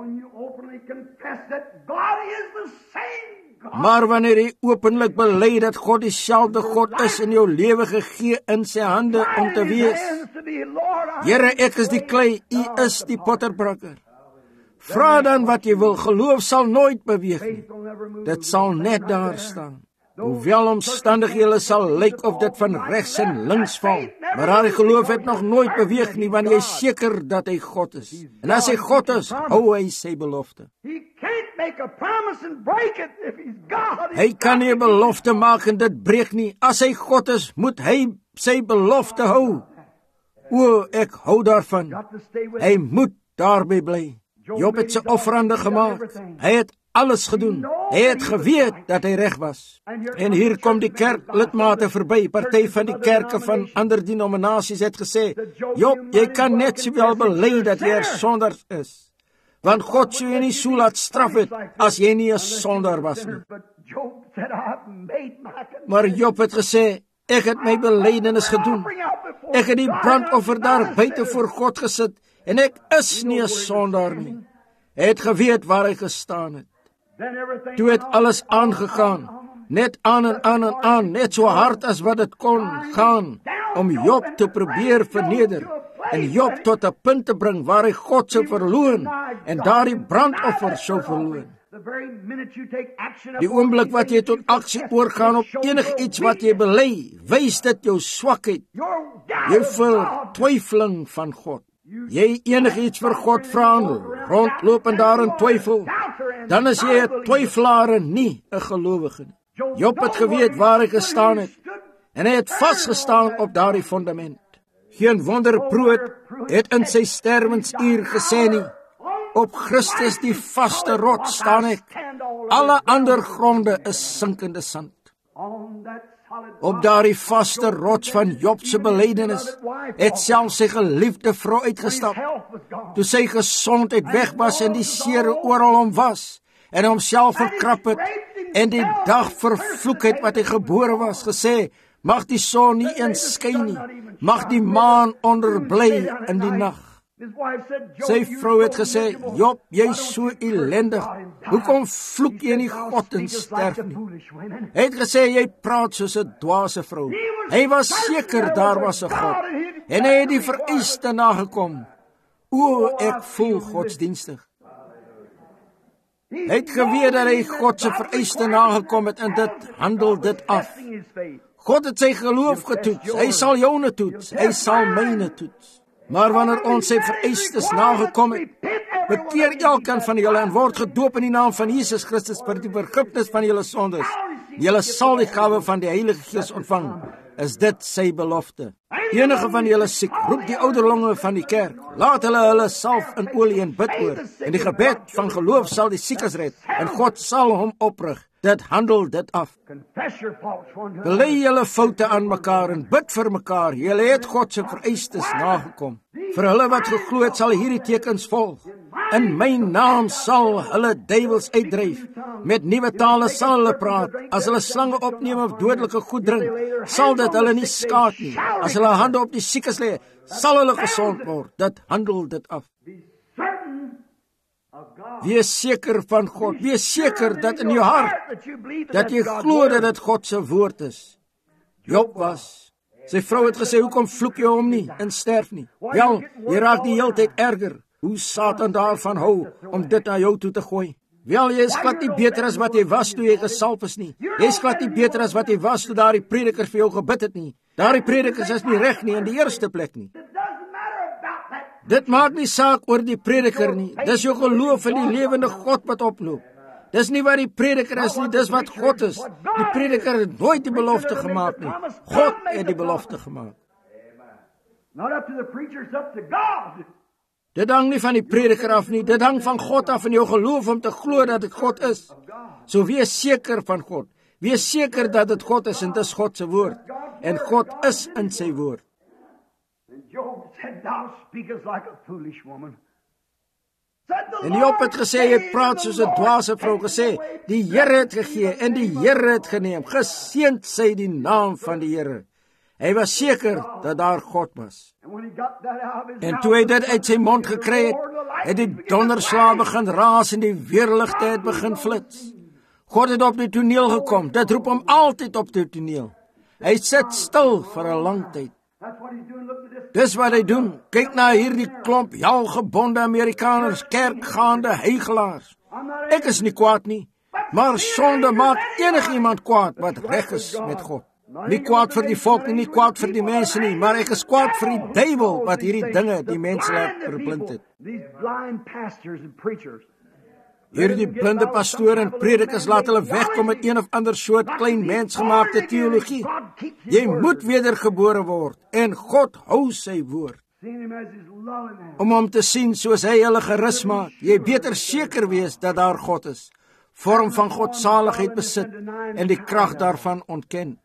Speaker 2: Maar wanneer jy openlik bely dat God dieselfde God is en jou lewe gegee in sy hande om te wees. Here, ek is die klei, U is die potterbrokker. Vra dan wat jy wil, geloof sal nooit beweeg nie. Dit sal net daar staan. Hoewel omstandighede sal lyk of dit van regs en links val, maar haar geloof het nog nooit beweeg nie, want jy is seker dat hy God is. En as hy God is, hou hy sy belofte. Hy kan nie 'n belofte maak en dit breek nie. As hy God is, moet hy sy belofte hou. O, ek hou daarvan. Hy moet daarby bly. Job het sy offerande gemaak. Hy het alles gedoen. Hy het geweet dat hy reg was. En hier kom die kerklidmate verby. Party van die kerke van ander denominasies het gesê, Job, jy kan net sowel bely dat jy 'n sondaar is. Want God sou jy nie so laat straf het as jy nie 'n sondaar was nie. Maar Job het gesê, ek het my belydenis gedoen. Ek het die brandoffer daar buite voor God gesit en ek is nie 'n sondaar nie. Hy het geweet waar hy gestaan het. Toe het alles aangegaan, net aan en aan en aan, net so hard as wat het kon gaan, om Job te probeer verneder, en Job tot 'n punt te bring waar hy God sou verloon, en daardie brandoffer sou verloon. Die oomblik wat jy tot aksie oorgaan op enigiets wat jy bely, wys dit jou swakheid, jou vertwyfeling van God. Jy enigiets vir God vra, rondloop en daarin twyfel, dan is jy 'n twyfelaar en nie 'n gelowige nie. Job het geweet waar hy gestaan het, en hy het vasgestaan op daardie fundament. Geen wonder Proot het in sy sterwensuur gesê nie, op Christus die vaste rots staan ek, alle ander gronde is sinkende sand. Op daardie vaste rots van Job se belydenis het selfs sy geliefde vrou uitgestap, toe sy gesondheid weg was en die seere oral hom was, en homself verkrap het, en die dag vervloek het wat hy gebore was, gesê, mag die son nie eens skyn nie, mag die maan onderbly in die nag. Sy vrou het gesê, Job, jy is so elendig, hoekom vloek jy nie God en sterf nie? Hy het gesê, jy praat soos 'n dwaase vrou. Hy was seker daar was 'n God, en hy het die vereiste nagekom. O, ek voel godsdienstig. Hy het geweet dat hy God se vereiste nagekom het, en dit handel dit af. God het sy geloof getoets, hy sal joune toets, hy sal myne toets. Maar wanneer ons sy vereistes nagekom het, bekeer elkeen van julle en word gedoop in die naam van Jesus Christus vir die vergifnis van julle sondes. Julle sal die gawe van die Heilige Gees ontvang. Is dit sy belofte? Enige van julle siek, roep die ouderlinge van die kerk. Laat hulle hulle salf in olie en bid oor. En die gebed van geloof sal die siekes red, en God sal hom oprig. Dit handel dit af. Bely julle foute aan mekaar en bid vir mekaar. Julle het God se vereistes nagekom. Vir hulle wat geglo het, sal hierdie tekens volg. In my naam sal hulle duiwels uitdryf. Met nuwe tale sal hulle praat. As hulle slange opneem of dodelike goed drink, sal dit hulle nie skaad nie. As hulle hande op die siekes lê, sal hulle gesond word. Dit handel dit af. Wees seker van God. Wees seker dat in jou hart, dat jy glo dat dit God se woord is. Job was, sy vrou het gesê, hoekom vloek jy hom nie en sterf nie? Wel, jy raak die hele tyd erger. Hoe Satan daarvan hou om dit na jou toe te gooi. Wel, jy is glad nie beter as wat jy was toe jy gesalf is nie. Jy is glad nie beter as wat jy was toe daardie prediker vir jou gebid het nie. Daardie predikers is nie reg nie in die eerste plek nie. Dit maak nie saak oor die prediker nie. Dis jou geloof in die lewende God wat oploop. Dis nie wat die prediker is nie, dis wat God is. Die prediker het nooit die belofte gemaak nie. God het die belofte gemaak. Dit hang nie van die prediker af nie, dit hang van God af en jou geloof om te glo dat dit God is. So wees seker van God. Wees seker dat dit God is en dis God se woord. En God is in sy woord. En Job het gesê, jy praat soos 'n dwaase vrou, gesê, die Here het gegee en die Here het geneem. Geseënd sy die naam van die Here. Hy was seker dat daar God was. En toe hy dit uit sy mond gekry het, het die donderslae begin raas en die weerligte het begin flits. God het op die toneel gekom. Dit roep hom altyd op die toneel. Hy sit stil vir 'n lang tyd. Dis wat hy doen. Kyk na hierdie klomp jalgebonde Amerikaners, kerkgaande heigelaars. Ek is nie kwaad nie, maar sonde maak enigiemand kwaad wat reg is met God. Nie kwaad vir die volk nie, nie kwaad vir die mense nie, maar ek is kwaad vir die duiwel wat hierdie dinge die mense laat verblind het. Hierdie blinde pastoor en predikers laat hulle wegkom met een of ander soort klein mensgemaakte teologie. Jy moet wedergebore word en God hou sy woord. Om hom te sien soos hy hulle gerus maak, jy beter seker wees dat daar God is, vorm van godsaligheid besit en die krag daarvan ontken.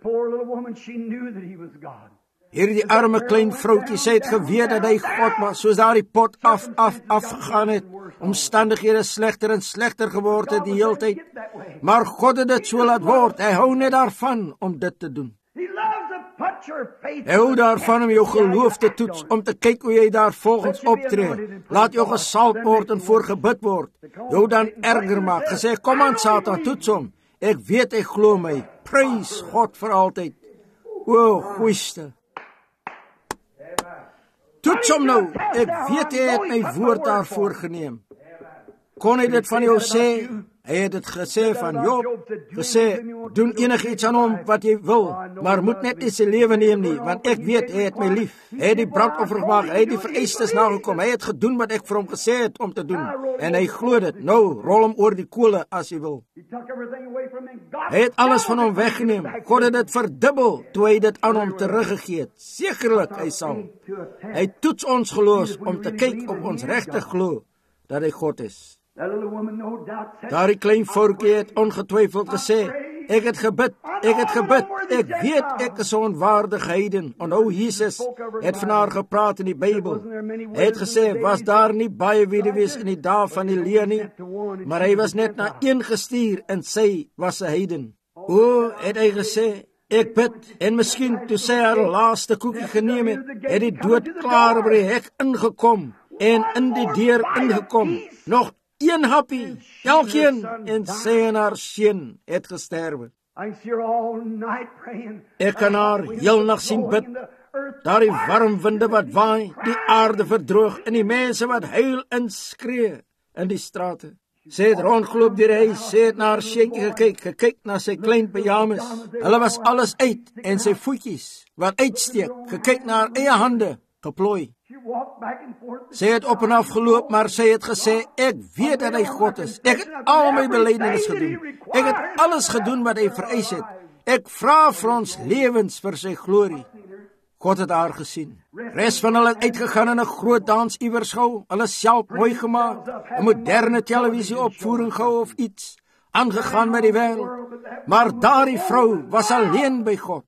Speaker 2: Hierdie arme klein vroutjie, sy het geweet dat hy God was, soos daar die pot af, af, afgegaan het, omstandighede slegter en slegter geword het die hele tyd, maar God het dit so laat word, hy hou net daarvan om dit te doen. Hy hou daarvan om jou geloof te toets, om te kyk hoe jy daar volgens optree, laat jou gesalp word en voorgebid word, jou dan erger maak, gesê, kom aan Satan, toets hom, ek weet hy glo my, prys God vir altyd, o, goeieste. Toets hom nou, ek weet hy het my woord daarvoor geneem. Kon hy dit van jou sê? Hy het dit gesê van Job, gesê, doen enigiets aan hom wat jy wil, maar moet net nie sy lewe neem nie, want ek weet, hy het my lief. Hy het die brandoffer gemaak, hy het die vereistes nagekom, hy het gedoen wat ek vir hom gesê het om te doen, en hy glo dit. Nou, rol hom oor die kole as jy wil. Hy het alles van hom weggeneem, God het dit verdubbel, toe hy dit aan hom teruggegee het. Sekerlik, hy sal. Hy toets ons geloof om te kyk of ons regtig glo dat hy God is. Daardie klein vourtjie het ongetwyfeld gesê, ek het gebid, ek het gebid, ek weet ek is 'n onwaardige heiden. Onthou, Jesus het van haar gepraat in die Bybel. Hy het gesê, was daar nie baie weduwees in die dae van Elia nie, maar hy was net na een gestuur en sy was 'n heiden. O, het hy gesê, ek bid, en miskien toe sy haar laaste koekie geneem het, het die dood klaar by die hek ingekom en in die deur ingekom. Nog een happie, elkeen, en sy en haar seun het gesterwe. Ek kan haar heel nag sien bid, daar die warm winde wat waai, die aarde verdroog, en die mense wat huil en skree in die strate. Sy het rondgeloop deur die huis, sy het na haar seentjie gekyk, gekyk na sy klein pyjamas. Hulle was alles uit, en sy voetjies wat uitsteek, gekyk na haar eie hande, geplooi. Sy het op en af geloop, maar sy het gesê, ek weet dat hy God is. Ek het al my belydenis gedoen. Ek het alles gedoen wat hy vereis het. Ek vra vir ons lewens vir sy glorie. God het haar gesien. Res van hulle het uitgegaan in 'n groot dans iewers gehou, hulle self mooi gemaak, 'n moderne televisie opvoering gehou of iets, aangegaan met die wêreld. Maar daardie vrou was alleen by God.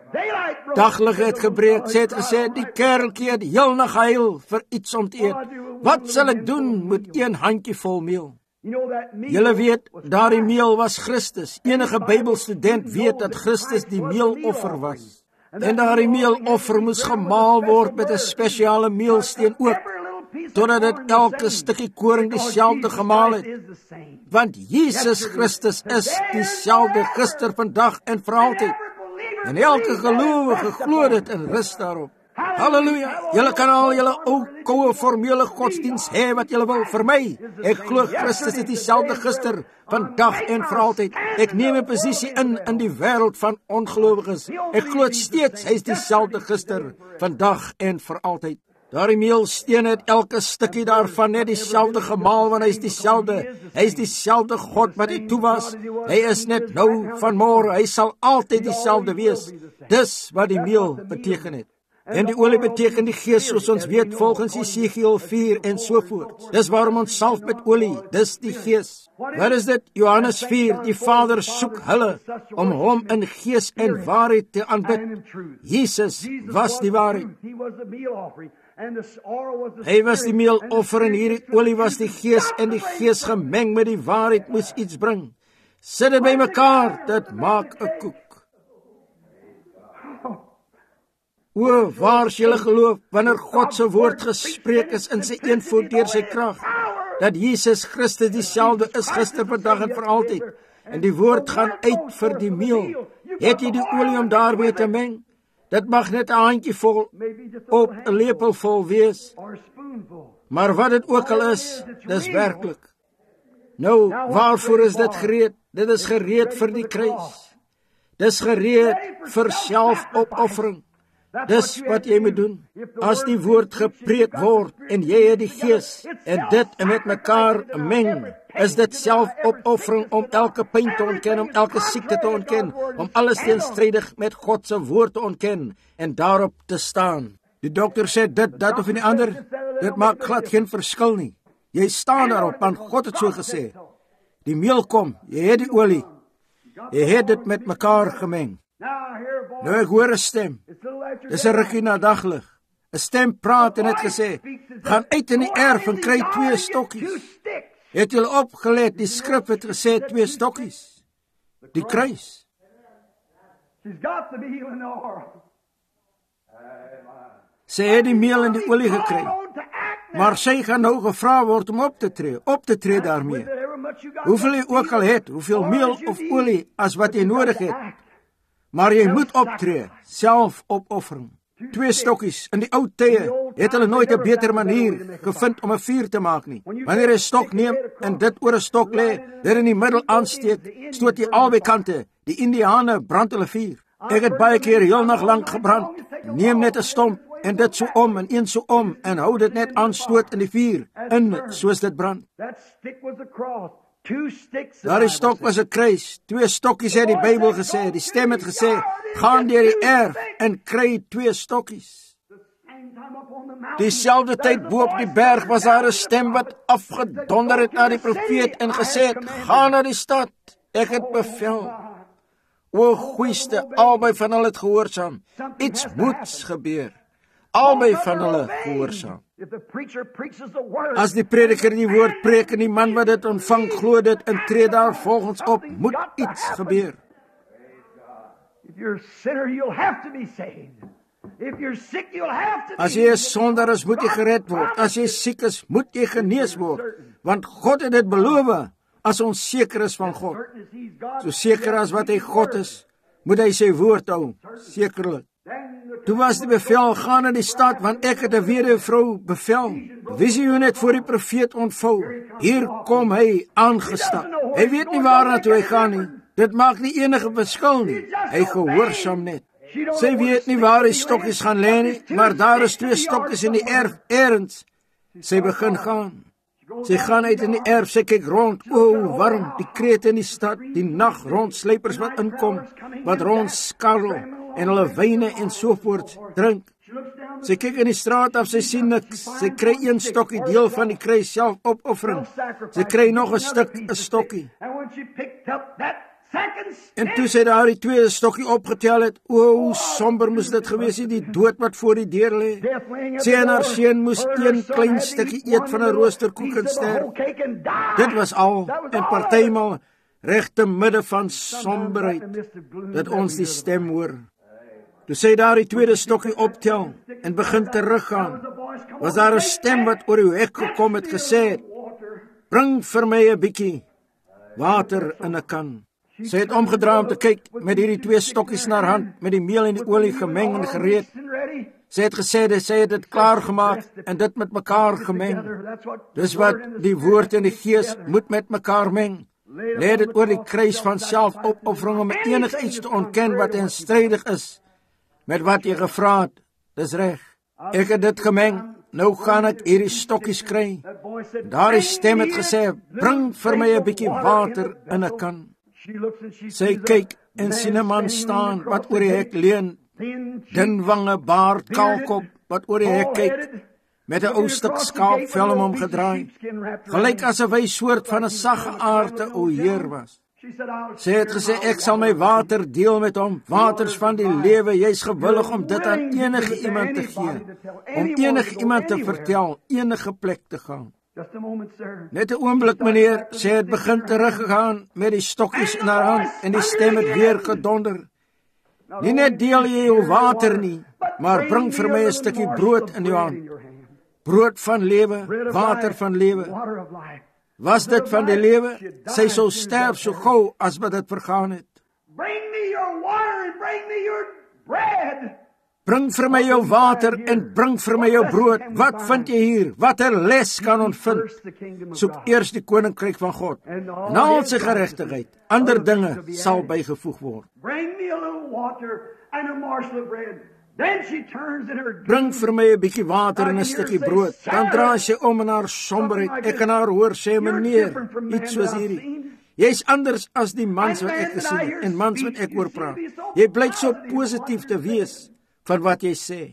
Speaker 2: Daglig het gebreek, sy het gesê, die kereltjie het heel nag gehuil vir iets om te eet. Wat sal ek doen met een handjie vol meel? Julle weet, daardie meel was Christus. Enige Bybelstudent weet dat Christus die meeloffer was. En daardie meeloffer moes gemaal word met 'n spesiale meelsteen ook, totdat dit elke stukkie koring dieselfde gemaal het. Want Jesus Christus is dieselfde gister, vandag en vir altyd. En elke gelowige glo dit en rus daarop. Halleluja! Julle kan al julle ou koue formele godsdiens hê wat julle wil. Vir my, ek glo Christus is dieselfde gister, vandag en vir altyd. Ek neem 'n posisie in in die wêreld van ongelowiges. Ek glo steeds hy is dieselfde gister, vandag en vir altyd. Daardie meelsteen het elke stukkie daarvan net dieselfde gemaal, want hy is dieselfde. Hy is dieselfde God wat hy toe was. Hy is net nou van môre. Hy sal altyd dieselfde wees. Dis wat die meel beteken het. En die olie beteken die gees, soos ons weet, volgens Jesegiel vier en so voort. Dis waarom ons salf met olie, dis die gees. Wat is dit? Johannes vier, die Vader soek hulle om hom in gees en waarheid te aanbid. Jesus was die waarheid. Hy was die meeloffer en hierdie olie was die gees, en die gees gemeng met die waarheid moes iets bring. Sit dit by mekaar, dit maak 'n koek. O, waar is julle geloof, wanneer God se woord gespreek is in sy eenvoud deur sy krag, dat Jesus Christus dieselfde is gister, vandag en vir altyd, en die woord gaan uit vir die meel. Het jy die olie om daarmee te meng? Dit mag net 'n handjie vol op 'n lepel vol wees, maar wat dit ook al is, dis werklik. Nou, waarvoor is dit gereed? Dit is gereed vir die kruis. Dis gereed vir selfopoffering. Dis wat jy moet doen. As die woord gepreek word en jy het die gees en dit met mekaar meng, is dit selfopoffering om elke pyn te ontken, om elke siekte te ontken, om alles teenstrydig met God se woord te ontken en daarop te staan. Die dokter sê dit, dat of en die ander, dit maak glad geen verskil nie. Jy staan daarop, want God het so gesê. Die meel kom, jy het die olie, jy het dit met mekaar gemeng. Nou ek hoor 'n stem. Dis 'n rukkie na daglig. 'n Stem praat en het gesê, gaan uit in die erf en kry twee stokkies. Het julle opgelet, die skrif het gesê twee stokkies. Die kruis. Sy het die meel en die olie gekry. Maar sy gaan nou gevra word om op te tree, op te tree daarmee. Hoeveel jy ook al het, hoeveel meel of olie as wat jy nodig het. Maar jy moet optree, selfopoffering. Twee stokkies. In die ou tye het hulle nooit 'n beter manier gevind om 'n vuur te maak nie. Wanneer jy 'n stok neem en dit oor 'n stok lê, dit in die middel aansteek, stoot jy albei kante. Die Indiane brand hulle vuur. Ek het baie keer heel nag lank gebrand. Neem net 'n stomp en dit so om en een so om en hou dit net aanstoot in die vuur, in soos dit brand. Daar die stok was 'n kruis. Twee stokkies het die Bybel gesê. Die stem het gesê, gaan deur die erf en kry twee stokkies. Dieselfde tyd bo op die berg was daar 'n stem wat afgedonder het na die profeet en gesê het, gaan na die stad, ek het bevel. O goeieste, albei van hulle het gehoorsaam. Iets moets gebeur. Albei van hulle gehoorsaam. As die prediker die woord preek en die man wat dit ontvang glo dit en tree daar volgens op, moet iets gebeur. As jy 'n sondaar is, moet jy gered word. As jy siek is, moet jy genees word, want God het dit beloof. As ons seker is van God, so seker as wat hy God is, moet hy sy woord hou, sekerlik. Toe was die bevel, gaan in die stad, want ek het 'n weduwe vrou bevel. Visioen het voor die profeet ontvou. Hier kom hy aangestap. Hy weet nie waar na toe hy gaan nie. Dit maak nie enige verskil nie. Hy gehoorsaam net. Sy weet nie waar die stokkies gaan lê nie, maar daar is twee stokkies in die erf ergens. Sy begin gaan. Sy gaan uit in die erf, sy kyk rond, o, warm, die krete in die stad, die nag rondsluipers wat inkom, wat rondskarrel, en hulle wyne en sovoorts drink. Sy kyk in die straat af, sy sien niks, sy kry een stokkie deel van die kruis selfopoffering. Sy kry nog 'n stuk, 'n stokkie. En toe sy daar die tweede stokkie opgetel het, o, hoe somber moes dit gewees het, die dood wat voor die deur lê. Sy en haar seun moes een klein stukkie eet van 'n roosterkoek en sterf. Dit was al, en partymal reg te midde van somberheid, dat ons die stem hoor. Toe sy daar die tweede stokkie optel en begin teruggaan, was daar 'n stem wat oor die hek gekom het gesê het, bring vir my 'n bietjie water in 'n kan. Sy het omgedraai om te kyk met hierdie twee stokkies in haar hand, met die meel en die olie gemeng en gereed. Sy het gesê dat sy het dit klaar gemaak en dit met mekaar gemeng. Dis wat die woord en die gees moet met mekaar meng. Lê dit oor die kruis van selfopoffering om enig iets te ontken wat teenstrydig is met wat jy gevra het. Dis reg. Ek het dit gemeng. Nou gaan ek hierdie stokkies kry. Daardie stem het gesê, bring vir my 'n bietjie water in 'n kan. Sy kyk en sien 'n man staan wat oor die hek leun, dun wange, baard, kaalkop, wat oor die hek kyk, met 'n ou stuk skaapvel om hom gedraai, gelyk asof hy 'n soort van 'n saggeaarde ou heer was. Sy het gesê, ek sal my water deel met hom, waters van die lewe, jy's gewillig om dit aan enige iemand te gee, om enige iemand te vertel, enige plek te gaan. Net 'n oomblik, meneer, sy het begin teruggegaan met die stokkies in haar hand en die stem het weer gedonder. Nie net deel jy jou water nie, maar bring vir my 'n stukkie brood in jou hand. Brood van lewe, water van lewe. Was dit van die lewe? Sy sou sterf so gou as wat dit vergaan het. Bring vir my jou water en bring vir my jou brood. Wat vind jy hier? Watter les kan ons vind? Soek eers die koninkryk van God en al sy geregtigheid. Ander dinge sal bygevoeg word. Bring vir my 'n bietjie water en 'n stukkie brood. Dan draai sy om in haar somberheid. Ek kan haar hoor sê, meneer, iets soos hierdie. Jy's anders as die mans wat ek gesien het en mans wat ek oor praat. Jy blyk so positief te wees van wat jy sê.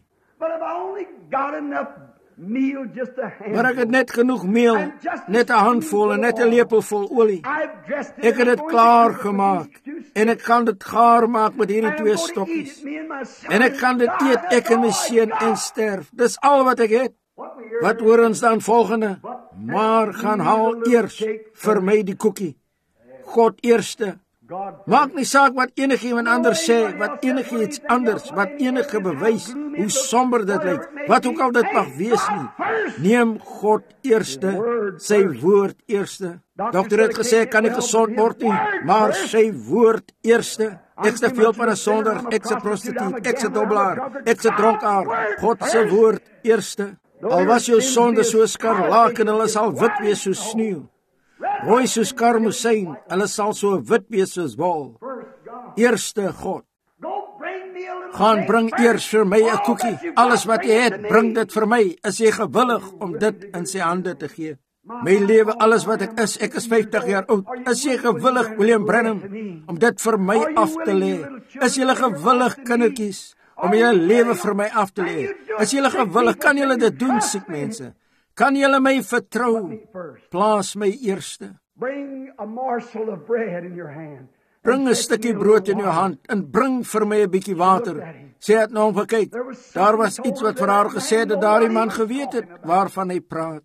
Speaker 2: Maar ek het net genoeg meel, net 'n handvol en net 'n lepelvol olie. Ek het dit klaar gemaak en ek gaan dit gaar maak met hierdie twee stokkies. En ek gaan dit eet, ek en my seun, en sterf. Dis al wat ek het. Wat hoor ons dan volgende? Maar gaan haal eers vir my die koekie. God eerste. Maak nie saak wat enigiemand anders sê, wat enige iets anders, wat enige bewys, hoe somber dit lyk, wat ook al dit mag wees nie. Neem God eerste, sy woord eerste. Dokter het gesê, kan nie gesond word nie, maar sy woord eerste. Ek's te veel van 'n sonder, ek's 'n prostituut, ek's 'n dobbelaar, ek's 'n dronkaard. God se woord eerste. Al was jou sonde so skarlaken, hulle sal wit wees soos sneeu. Rooi soos karmosyn, hulle sal so wit wees soos wol. Eerste God. Gaan bring eers vir my 'n koekie. Alles wat jy het, bring dit vir my. Is jy gewillig om dit in sy hande te gee? My lewe, alles wat ek is, ek is vyftig jaar oud. Is jy gewillig, William Branham, om dit vir my af te lê? Is jy gewillig, kindertjies, om julle lewe vir my af te lê? Is jy gewillig, kan julle dit doen, siek mense? Kan julle my vertrou? Plaas my eerste.
Speaker 1: Bring a morsel of bread in your hand.
Speaker 2: Bring 'n stukkie brood in jou hand en bring vir my 'n bietjie water. Sy het na hom gekyk. Daar was iets wat vir haar gesê het dat daardie man geweet het waarvan hy praat.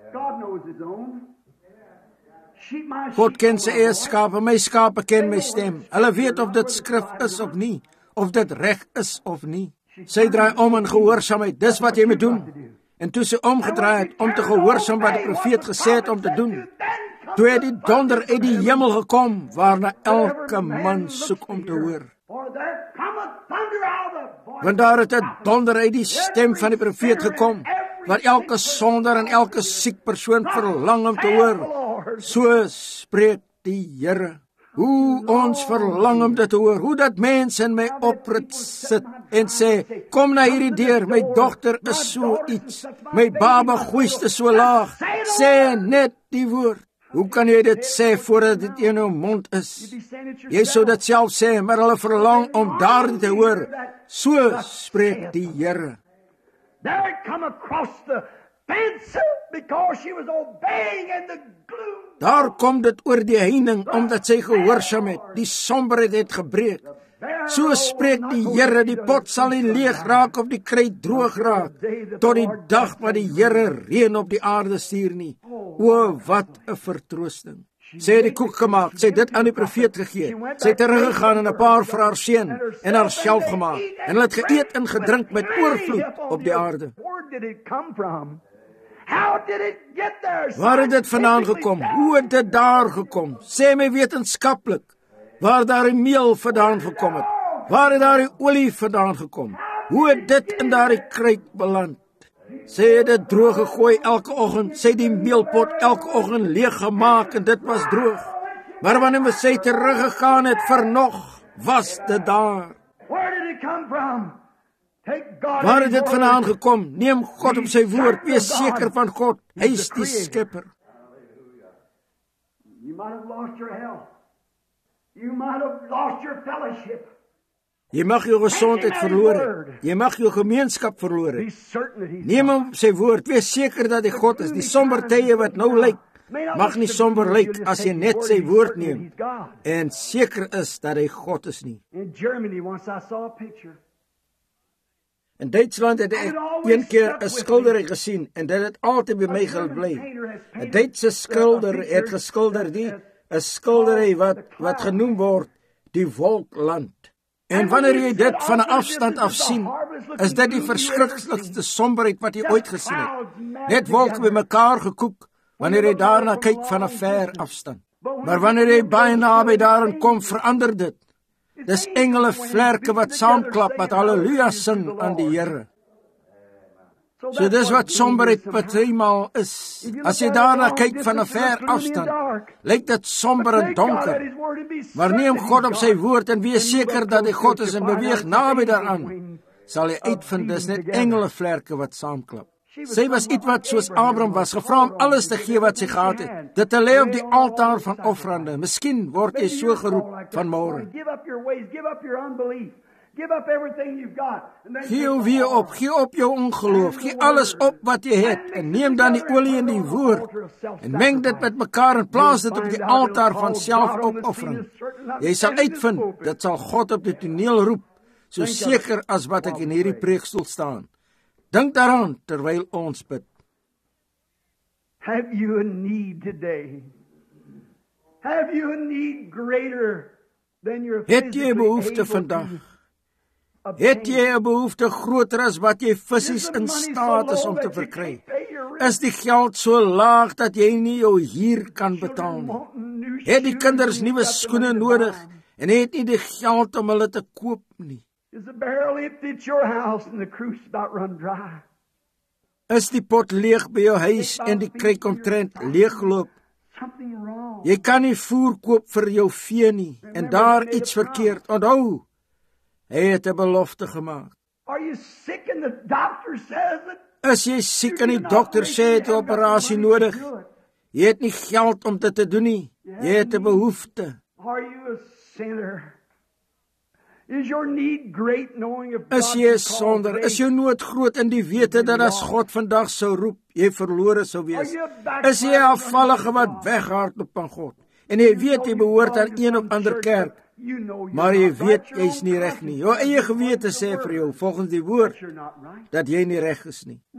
Speaker 2: God ken sy eie skape, my skape ken my stem. Hulle weet of dit skrif is of nie, of dit reg is of nie. Sy draai om in gehoorsaamheid. Dis wat jy moet doen. En toe sy omgedraai het om te gehoorsaam wat die profeet gesê het om te doen, toe het die donder uit die hemel gekom, waarna elke man soek om te hoor. Want daar het 'n donder uit die stem van die profeet gekom, waar elke sonder en elke siek persoon verlang om te hoor. So spreek die Here. Hoe ons verlang om dit te hoor, hoe dat mense in my oprit sit en sê, kom na hierdie deur, my dogter is so iets, my baba goeiste so laag, sê net die woord. Hoe kan jy dit sê voordat dit in jou mond is? Jy sou dit self sê, maar hulle verlang om daardie te hoor. So spreek die Here.
Speaker 1: There it come across the
Speaker 2: Daar kom dit oor die heining, omdat sy gehoorsaam het, die somberheid het gebreek. So spreek die Here, die pot sal nie leeg raak of die kruit droog raak, tot die dag wat die Here reën op die aarde stuur nie. O, wat 'n vertroosting. Sy het die koek gemaak, sy het dit aan die profeet gegee. Sy het teruggegaan en 'n paar vir haar seun en haarself gemaak. En hulle het geëet en gedrink met oorvloed op die aarde. Waar het dit vandaan gekom? Hoe het dit daar gekom? Sê my wetenskaplik, waar daar die meel vandaan gekom het? Waar het daar die olie vandaan gekom? Hoe het dit in daardie kruit beland? Sy het dit droog gegooi elke oggend, sy het die meelpot elke oggend leeg gemaak en dit was droog. Maar wanneer sy teruggegaan het vir nog, was dit daar. Waar het dit vandaan gekom? Neem God op sy woord, wees seker van God, hy is die skepper.
Speaker 1: You might have lost your health. You might have lost your fellowship.
Speaker 2: Jy mag jou gesondheid verloor, jy mag jou gemeenskap verloor. Neem hom op sy woord, wees seker dat hy God is. Die somber tye wat nou lyk, mag nie somber lyk as jy net sy woord neem en seker is dat hy God is nie. In Duitsland het ek een keer 'n skildery gesien en dit het altyd by my gebly. 'n Duitse skilder het geskilder die 'n skildery wat wat genoem word die Wolkland. En wanneer jy dit van 'n afstand af sien, is dit die verskriklikste somberheid wat jy ooit gesien het. Net wolke by mekaar gekoek wanneer jy daarna kyk van 'n ver afstand. Maar wanneer jy baie naby daaraan kom, verander dit. Dis engele vlerke wat saamklap met haleluja sing aan die Here. So dis wat somberheid partymal is. As jy daarna kyk van 'n ver afstand, lyk dit somber en donker. Maar neem God op sy woord en wees seker dat hy God is en beweeg naby daaraan, sal jy uitvind dis net engele vlerke wat saamklap. Sy was iets wat soos Abraham was, gevra om alles te gee wat sy gehad het, dit te lê op die altaar van offerande. Miskien word jy so geroep vanmôre. Gee jou weer op, gee op jou ongeloof, gee alles op wat jy het en neem dan die olie en die woord en meng dit met mekaar en plaas dit op die altaar van selfopoffering. Jy sal uitvind, dit sal God op die toneel roep, so seker as wat ek in hierdie preekstoel staan. Dink daaraan terwyl ons bid.
Speaker 1: Have you a need today? Have you a need greater than your
Speaker 2: Het jy 'n behoefte vandag? Het jy 'n behoefte groter as wat jy fisies in staat is om te verkry? Is die geld so laag dat jy nie jou huur kan betaal nie? Het die kinders nuwe skoene nodig en het nie die geld om hulle te koop nie?
Speaker 1: Is the barrel empty at your house and the cruise about run dry?
Speaker 2: Is die pot leeg by jou huis en die kruik omtrent leeggeloop?
Speaker 1: Something wrong.
Speaker 2: Jy kan nie voer koop vir jou vee nie en daar iets verkeerd. Onthou, hy het 'n belofte gemaak.
Speaker 1: Are you sick and the doctor says it?
Speaker 2: Is jy siek en die dokter sê jy het 'n operasie nodig? Jy het nie geld om dit te doen nie. Jy het 'n behoefte.
Speaker 1: Are you a sinner? Is your need great knowing if God
Speaker 2: Is jy sonder? Is jou nood groot in die wete dat as God vandag sou roep, jy verlore sou wees? Is jy 'n afvallige wat weghardloop van God? En jy weet jy behoort aan een of ander kerk, maar jy weet jy's nie reg nie. Jou eie gewete sê vir jou volgens die woord dat jy nie reg is nie.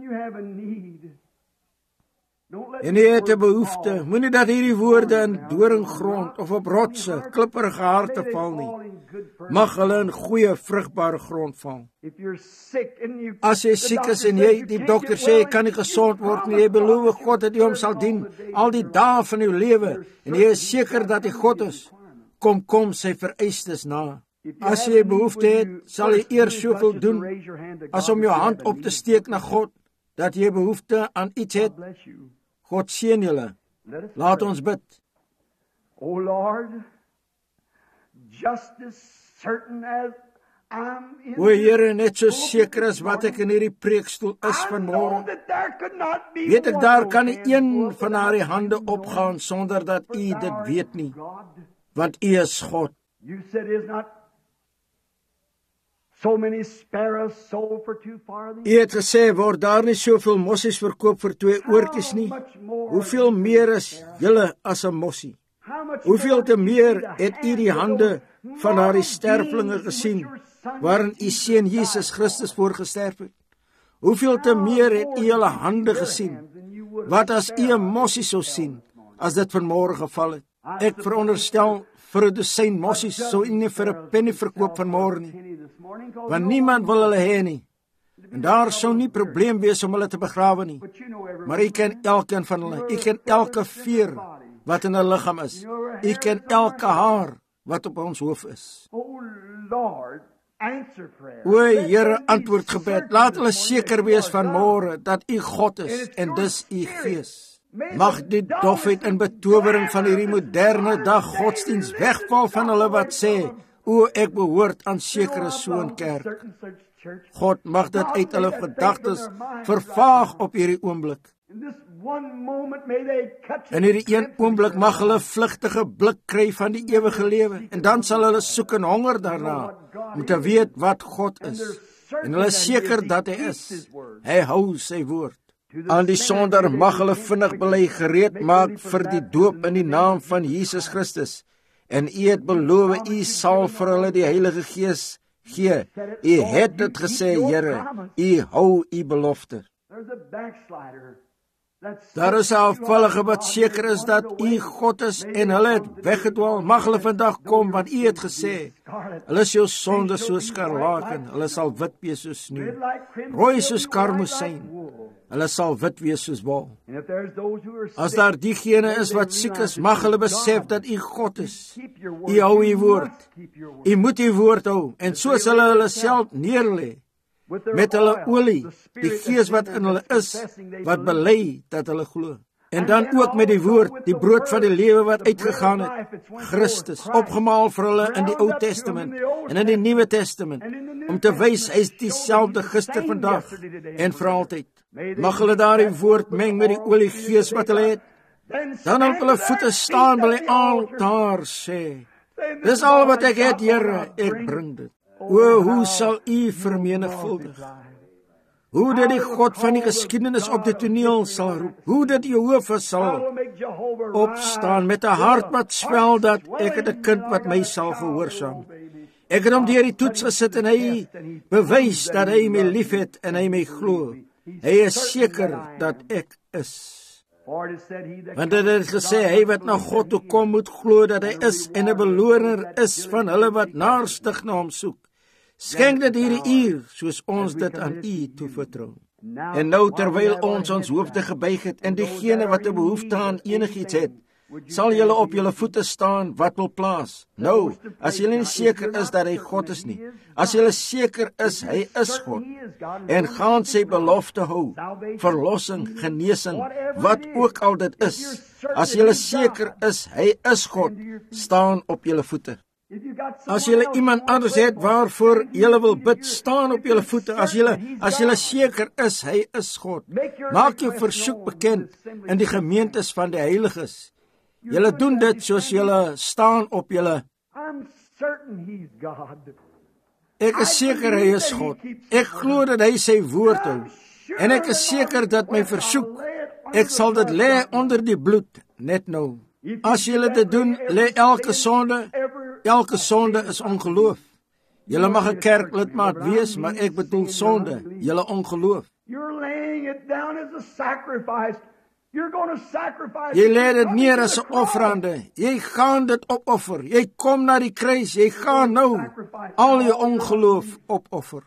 Speaker 2: En jy het 'n behoefte. Moenie dat hierdie woorde in doringgrond of op rotse, klipperige harte val nie. Mag hulle in goeie, vrugbare grond val. As jy siek is en jy, die dokter sê jy kan nie gesond word nie, jy beloof God dat jy hom sal dien al die dae van jou lewe en jy is seker dat hy God is, kom kom sy vereistes na. As jy 'n behoefte het, sal jy eers soveel doen as om jou hand op te steek na God dat jy behoefte aan iets het. God seën julle. Laat ons bid.
Speaker 1: O Lord, just as certain as I'm in
Speaker 2: O Here, net so seker as wat ek in hierdie preekstoel is vanmôre, weet ek daar kan nie een van haar hande opgaan sonder dat U dit weet nie, want U is God.
Speaker 1: You said is not So many sparrows sold for two farthings.
Speaker 2: U het gesê, word daar nie soveel mossies verkoop vir twee oortjies nie? Hoeveel meer is julle as 'n mossie? Hoeveel te meer het u die hande van haar sterflinge gesien, waarin u seun Jesus Christus voorgesterf het? Hoeveel te meer het u julle hande gesien? Wat as u 'n mossie sou sien, as dit vanmôre geval het? Ek veronderstel, vir 'n dosyn mossies sou u nie vir 'n penny verkoop vanmôre nie, want niemand wil hulle hê nie. En daar sou nie probleem wees om hulle te begrawe nie. Maar u ken elkeen van hulle. U ken elke veer wat in 'n liggaam is. U ken elke haar wat op ons hoof is. O Here, antwoord gebed. Laat hulle seker wees van môre dat u God is en dis u Gees. Mag die dofheid en betowering van hierdie moderne dag godsdiens wegval van hulle wat sê, o ek behoort aan sekere so 'n kerk. God mag dit uit hulle gedagtes vervaag op hierdie oomblik. In hierdie een oomblik mag hulle vlugtige blik kry van die ewige lewe, en dan sal hulle soek en honger daarna, om te weet wat God is. En hulle is seker dat hy is. Hy hou sy woord. Aan die sondaar mag hulle vinnig bely gereed maak vir die doop in die naam van Jesus Christus. En u het beloof, u sal vir hulle die Heilige Gees gee. U het dit gesê, Here, u hou u belofte. Daar is 'n afvallige wat seker is dat u God is en hulle het weggedwaal. Mag hulle vandag kom, want u het gesê, hulle is jou sonde soos skarlaken, hulle sal wit wees soos sneeu, rooi soos karmosyn, hulle sal wit wees soos wol. As daar diegene is wat siek is, mag hulle besef dat u God is. U hou u woord. U moet u woord hou, en so sal hulle hulle self neerlê met hulle olie, die Gees wat in hulle is, wat bely dat hulle glo. En dan ook met die woord, die brood van die lewe wat uitgegaan het, Christus, opgemaal vir hulle in die Ou Testament en in die Nuwe Testament, om te wys hy is dieselfde gister, vandag en vir altyd. Mag hulle daardie woord meng met die olie Gees wat hulle het, dan op hulle voete staan by die altaar sê, dis al wat ek het, Here, ek bring dit. O, hoe sal u vermenigvuldig? Hoe dat die God van die geskiedenis op die toneel sal roep? Hoe dat Jehova sal opstaan met 'n hart wat swel dat ek het 'n kind wat my sal gehoorsaam. Ek het hom deur die toets gesit en hy bewys dat hy my liefhet en hy my glo. Hy is seker dat ek is. Want dit het gesê, hy wat na God toe kom moet glo dat hy is en 'n beloner is van hulle wat naarstig na hom soek. Skenk dit hierdie uur, soos ons dit aan u toevertrou. En nou, terwyl ons ons hoofde gebuig het, en diegene wat 'n behoefte aan enigiets het, sal julle op julle voete staan wat wil plaas. Nou, as julle nie seker is dat hy God is nie, as julle seker is hy is God, en gaan sy belofte hou, verlossing, genesing, wat ook al dit is, as julle seker is hy is God, staan op julle voete. As julle iemand anders het waarvoor julle wil bid, staan op julle voete. As julle as julle seker is hy is God, maak jou versoek bekend in die gemeentes van die heiliges. Julle doen dit soos julle staan op julle. Ek is seker hy is God. Ek glo dat hy sy woord hou. En ek is seker dat my versoek, ek sal dit lê onder die bloed, net nou. As julle dit doen, lê elke sonde, elke sonde is ongeloof. Julle mag 'n kerklidmaat wees, maar ek bedoel sonde, julle ongeloof. Jy lê dit neer as 'n offerande. Jy gaan dit opoffer. Jy kom na die kruis. Jy gaan nou al jou ongeloof opoffer.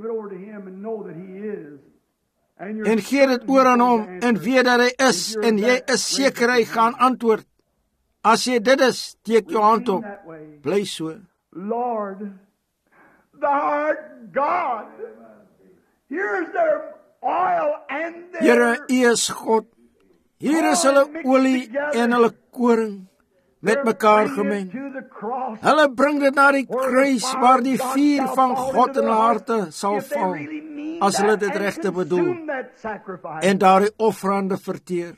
Speaker 2: En gee dit oor aan hom en weet dat hy is en jy is seker hy gaan antwoord. As jy dit is, steek jou hand op. Bly so.
Speaker 1: Lord, thou art God. Here's their oil and their...
Speaker 2: Here, U is God. Hier is hulle olie en hulle koring met mekaar gemeng. Hulle bring dit na die kruis waar die vuur van God in hulle harte sal val, as hulle dit regte bedoel, en daardie offerande verteer.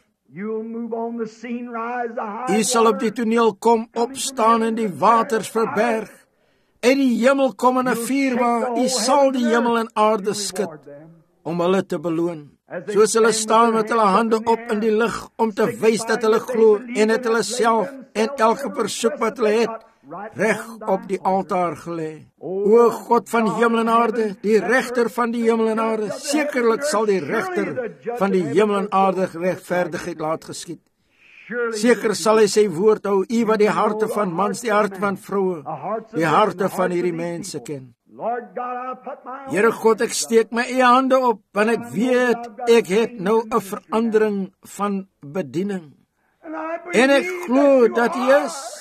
Speaker 2: U sal op die toneel kom, opstaan en die waters verberg, uit die hemel kom in 'n vuur waar U sal die hemel en aarde skud om hulle te beloon. Soos hulle staan met hulle hande op in die lig om te wys dat hulle glo en het hulle self en elke versoek wat hulle het reg op die altaar gelê. O God van hemel en aarde, die regter van die hemel en aarde, sekerlik sal die regter van die hemel en aarde regverdigheid laat geskied. Seker sal hy sy woord hou, U wat die harte van mans, die harte van vroue, die harte van hierdie mense ken. Here God, ek steek my eie hande op, want ek weet, ek het nou 'n verandering van bediening. En ek glo dat U is.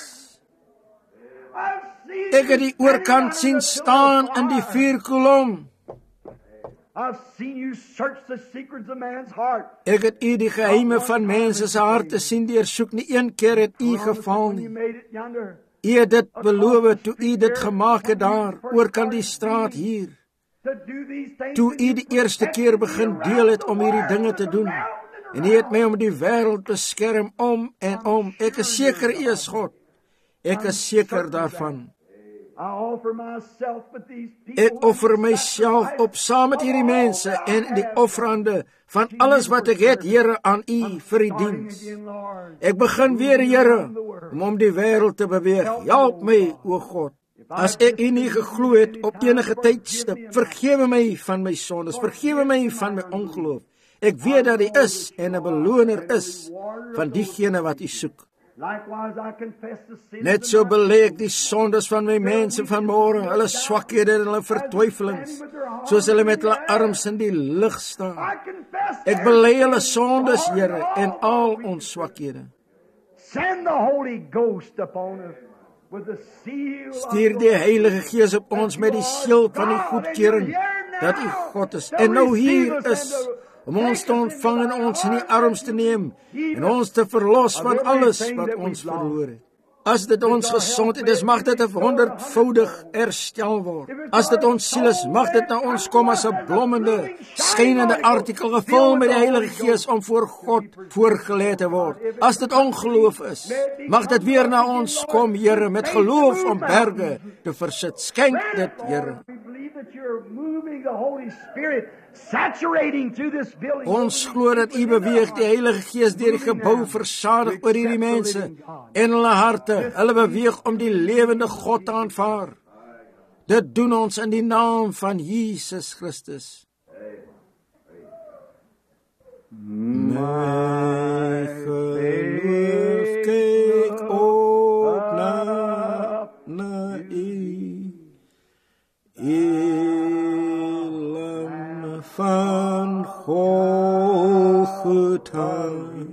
Speaker 2: Ek het die oorkant sien staan in die vuurkolom. Ek het U die geheime van mense se harte sien deursoek, nie een keer het U geval nie. U het dit beloof toe U dit gemaak het daar, oorkant die straat hier. Toe U die eerste keer begin deel het om hierdie dinge te doen. En U het my om die wêreld beskerm om en om. Ek is seker U is God. Ek is seker daarvan. Ek offer myself op saam met hierdie mense en die offerande van alles wat ek het, Here, aan U vir die diens. Ek begin weer, Here, om om die wêreld te beweeg. Help my, o God. As ek U nie geglo het op enige tydstip, vergewe my van my sondes, vergewe my van my ongeloof. Ek weet dat U is en 'n beloner is van diegene wat U soek. Net so belê ek die sondes van my mense vanmôre, hulle swakhede en hulle vertwyfelings, soos hulle met hulle arms in die lug staan. Ek belê hulle sondes, Here, en al ons swakhede. Stuur die Heilige Gees op ons met die seël van die goedkeuring dat U God is en nou hier is, om ons te ontvang en ons in die arms te neem en ons te verlos van alles wat ons verloor het. As dit ons gesondheid is, mag dit honderdvoudig herstel word. As dit ons siel is, mag dit na ons kom as 'n blommende, skynende artikel gevul met die Heilige Gees om voor God voorgelê te word. As dit ongeloof is, mag dit weer na ons kom, Here, met geloof om berge te versit. Skenk dit, Here. Ons glo dat U beweeg die Heilige Gees deur die gebou versadig oor hierdie mense en hulle harte. Hulle beweeg om die lewende God te aanvaar. Dit doen ons in die naam van Jesus Christus. My geloof kyk op na, na U, Lam van Golgotha,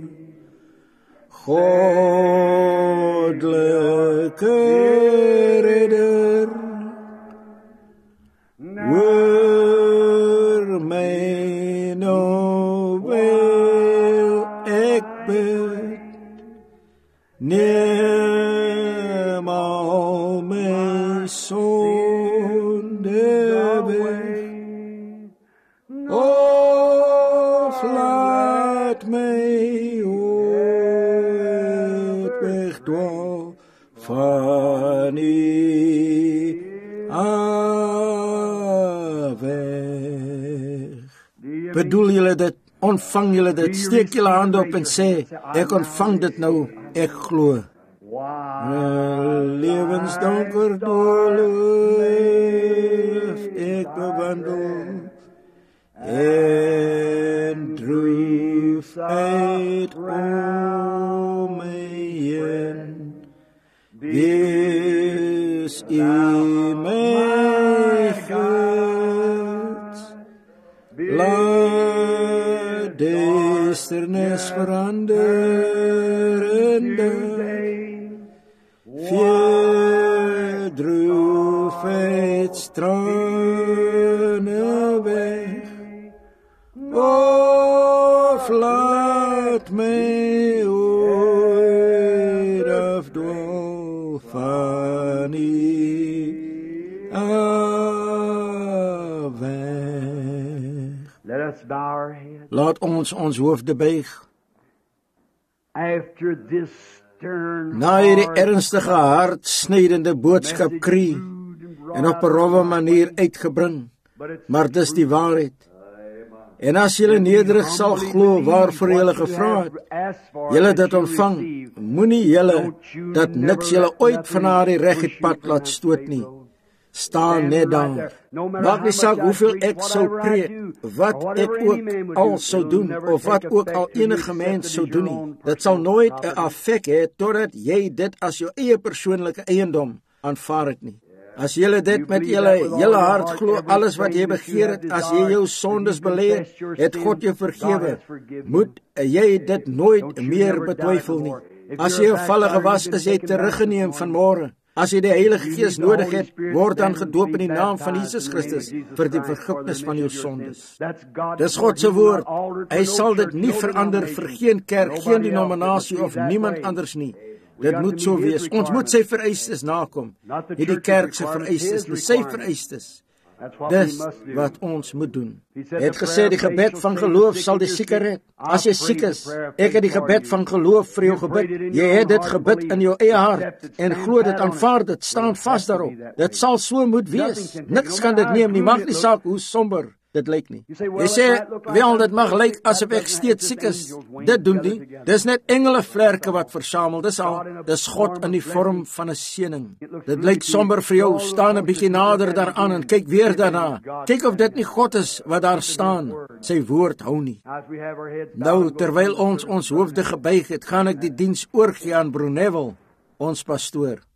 Speaker 2: Godlike Redder, oor my nou wil ek bid, neem al my sonde weg, of laat my ooit wegdwaal van U afweg. Bedoel julle dit? Ontvang julle dit? Steek julle hande op en sê, ek ontvang dit nou, ek glo. Lewensdonker doolhof ek bewandel, en droef uit om my heen, wees U my gids, laat duisternis verander in dag, verdroefheid strane weg, of laat my ooit afdwaal van U afweg. Laat ons ons hoofde buig.
Speaker 1: After this stern,
Speaker 2: na hierdie ernstige hartsnydende boodskap kry en op 'n rowwe manier uitgebring, maar dis die waarheid. En as julle nederig sal glo waarvoor julle gevra het, julle dit ontvang, moenie julle dat niks julle ooit van daardie reguit pad laat stoot nie. Staan net daar. Maak nie saak hoeveel ek sou preek, wat ek ook al sou doen, of wat ook al enige mens sou doen nie. Dit sal nooit 'n effek hê totdat jy dit as jou eie persoonlike eiendom aanvaar het nie. As jy dit met julle hele hart glo, alles wat jy begeer het, as jy jou sondes belê het, het God jou vergewe. Moet jy dit nooit meer betwyfel nie. As jy 'n vallige was, is jy teruggeneem vanmôre. As jy die Heilige Gees nodig het, word dan gedoop in die naam van Jesus Christus vir die vergifnis van jou sondes. Dis God se woord. Hy sal dit nie verander vir geen kerk, geen denominasie of niemand anders nie. Dit moet so wees. Ons moet sy vereistes nakom. Nie die kerk se vereistes, nie sy vereistes. Dis wat ons moet doen. Hy het gesê die gebed van geloof sal die sieke red. As jy siek is, ek het die gebed van geloof vir jou gebid. Jy het dit gebid in jou eie hart en glo dit, aanvaar dit, staan vas daarop. Dit sal so moet wees. Niks kan dit neem nie, mag nie saak hoe somber dit lyk nie. Jy sê, wel, dit mag lyk asof ek steeds siek is. Dit doen nie. Dis net engelevlerke wat versamel. Dis al, dis God in die vorm van 'n seëning. Dit lyk somber vir jou. Staan 'n bietjie nader daaraan en kyk weer daarna. Kyk of dit nie God is wat daar staan. Sy woord hou nie. Nou, terwyl ons ons hoofde gebuig het, gaan ek die diens oorgee aan Broer Neville, ons pastoor.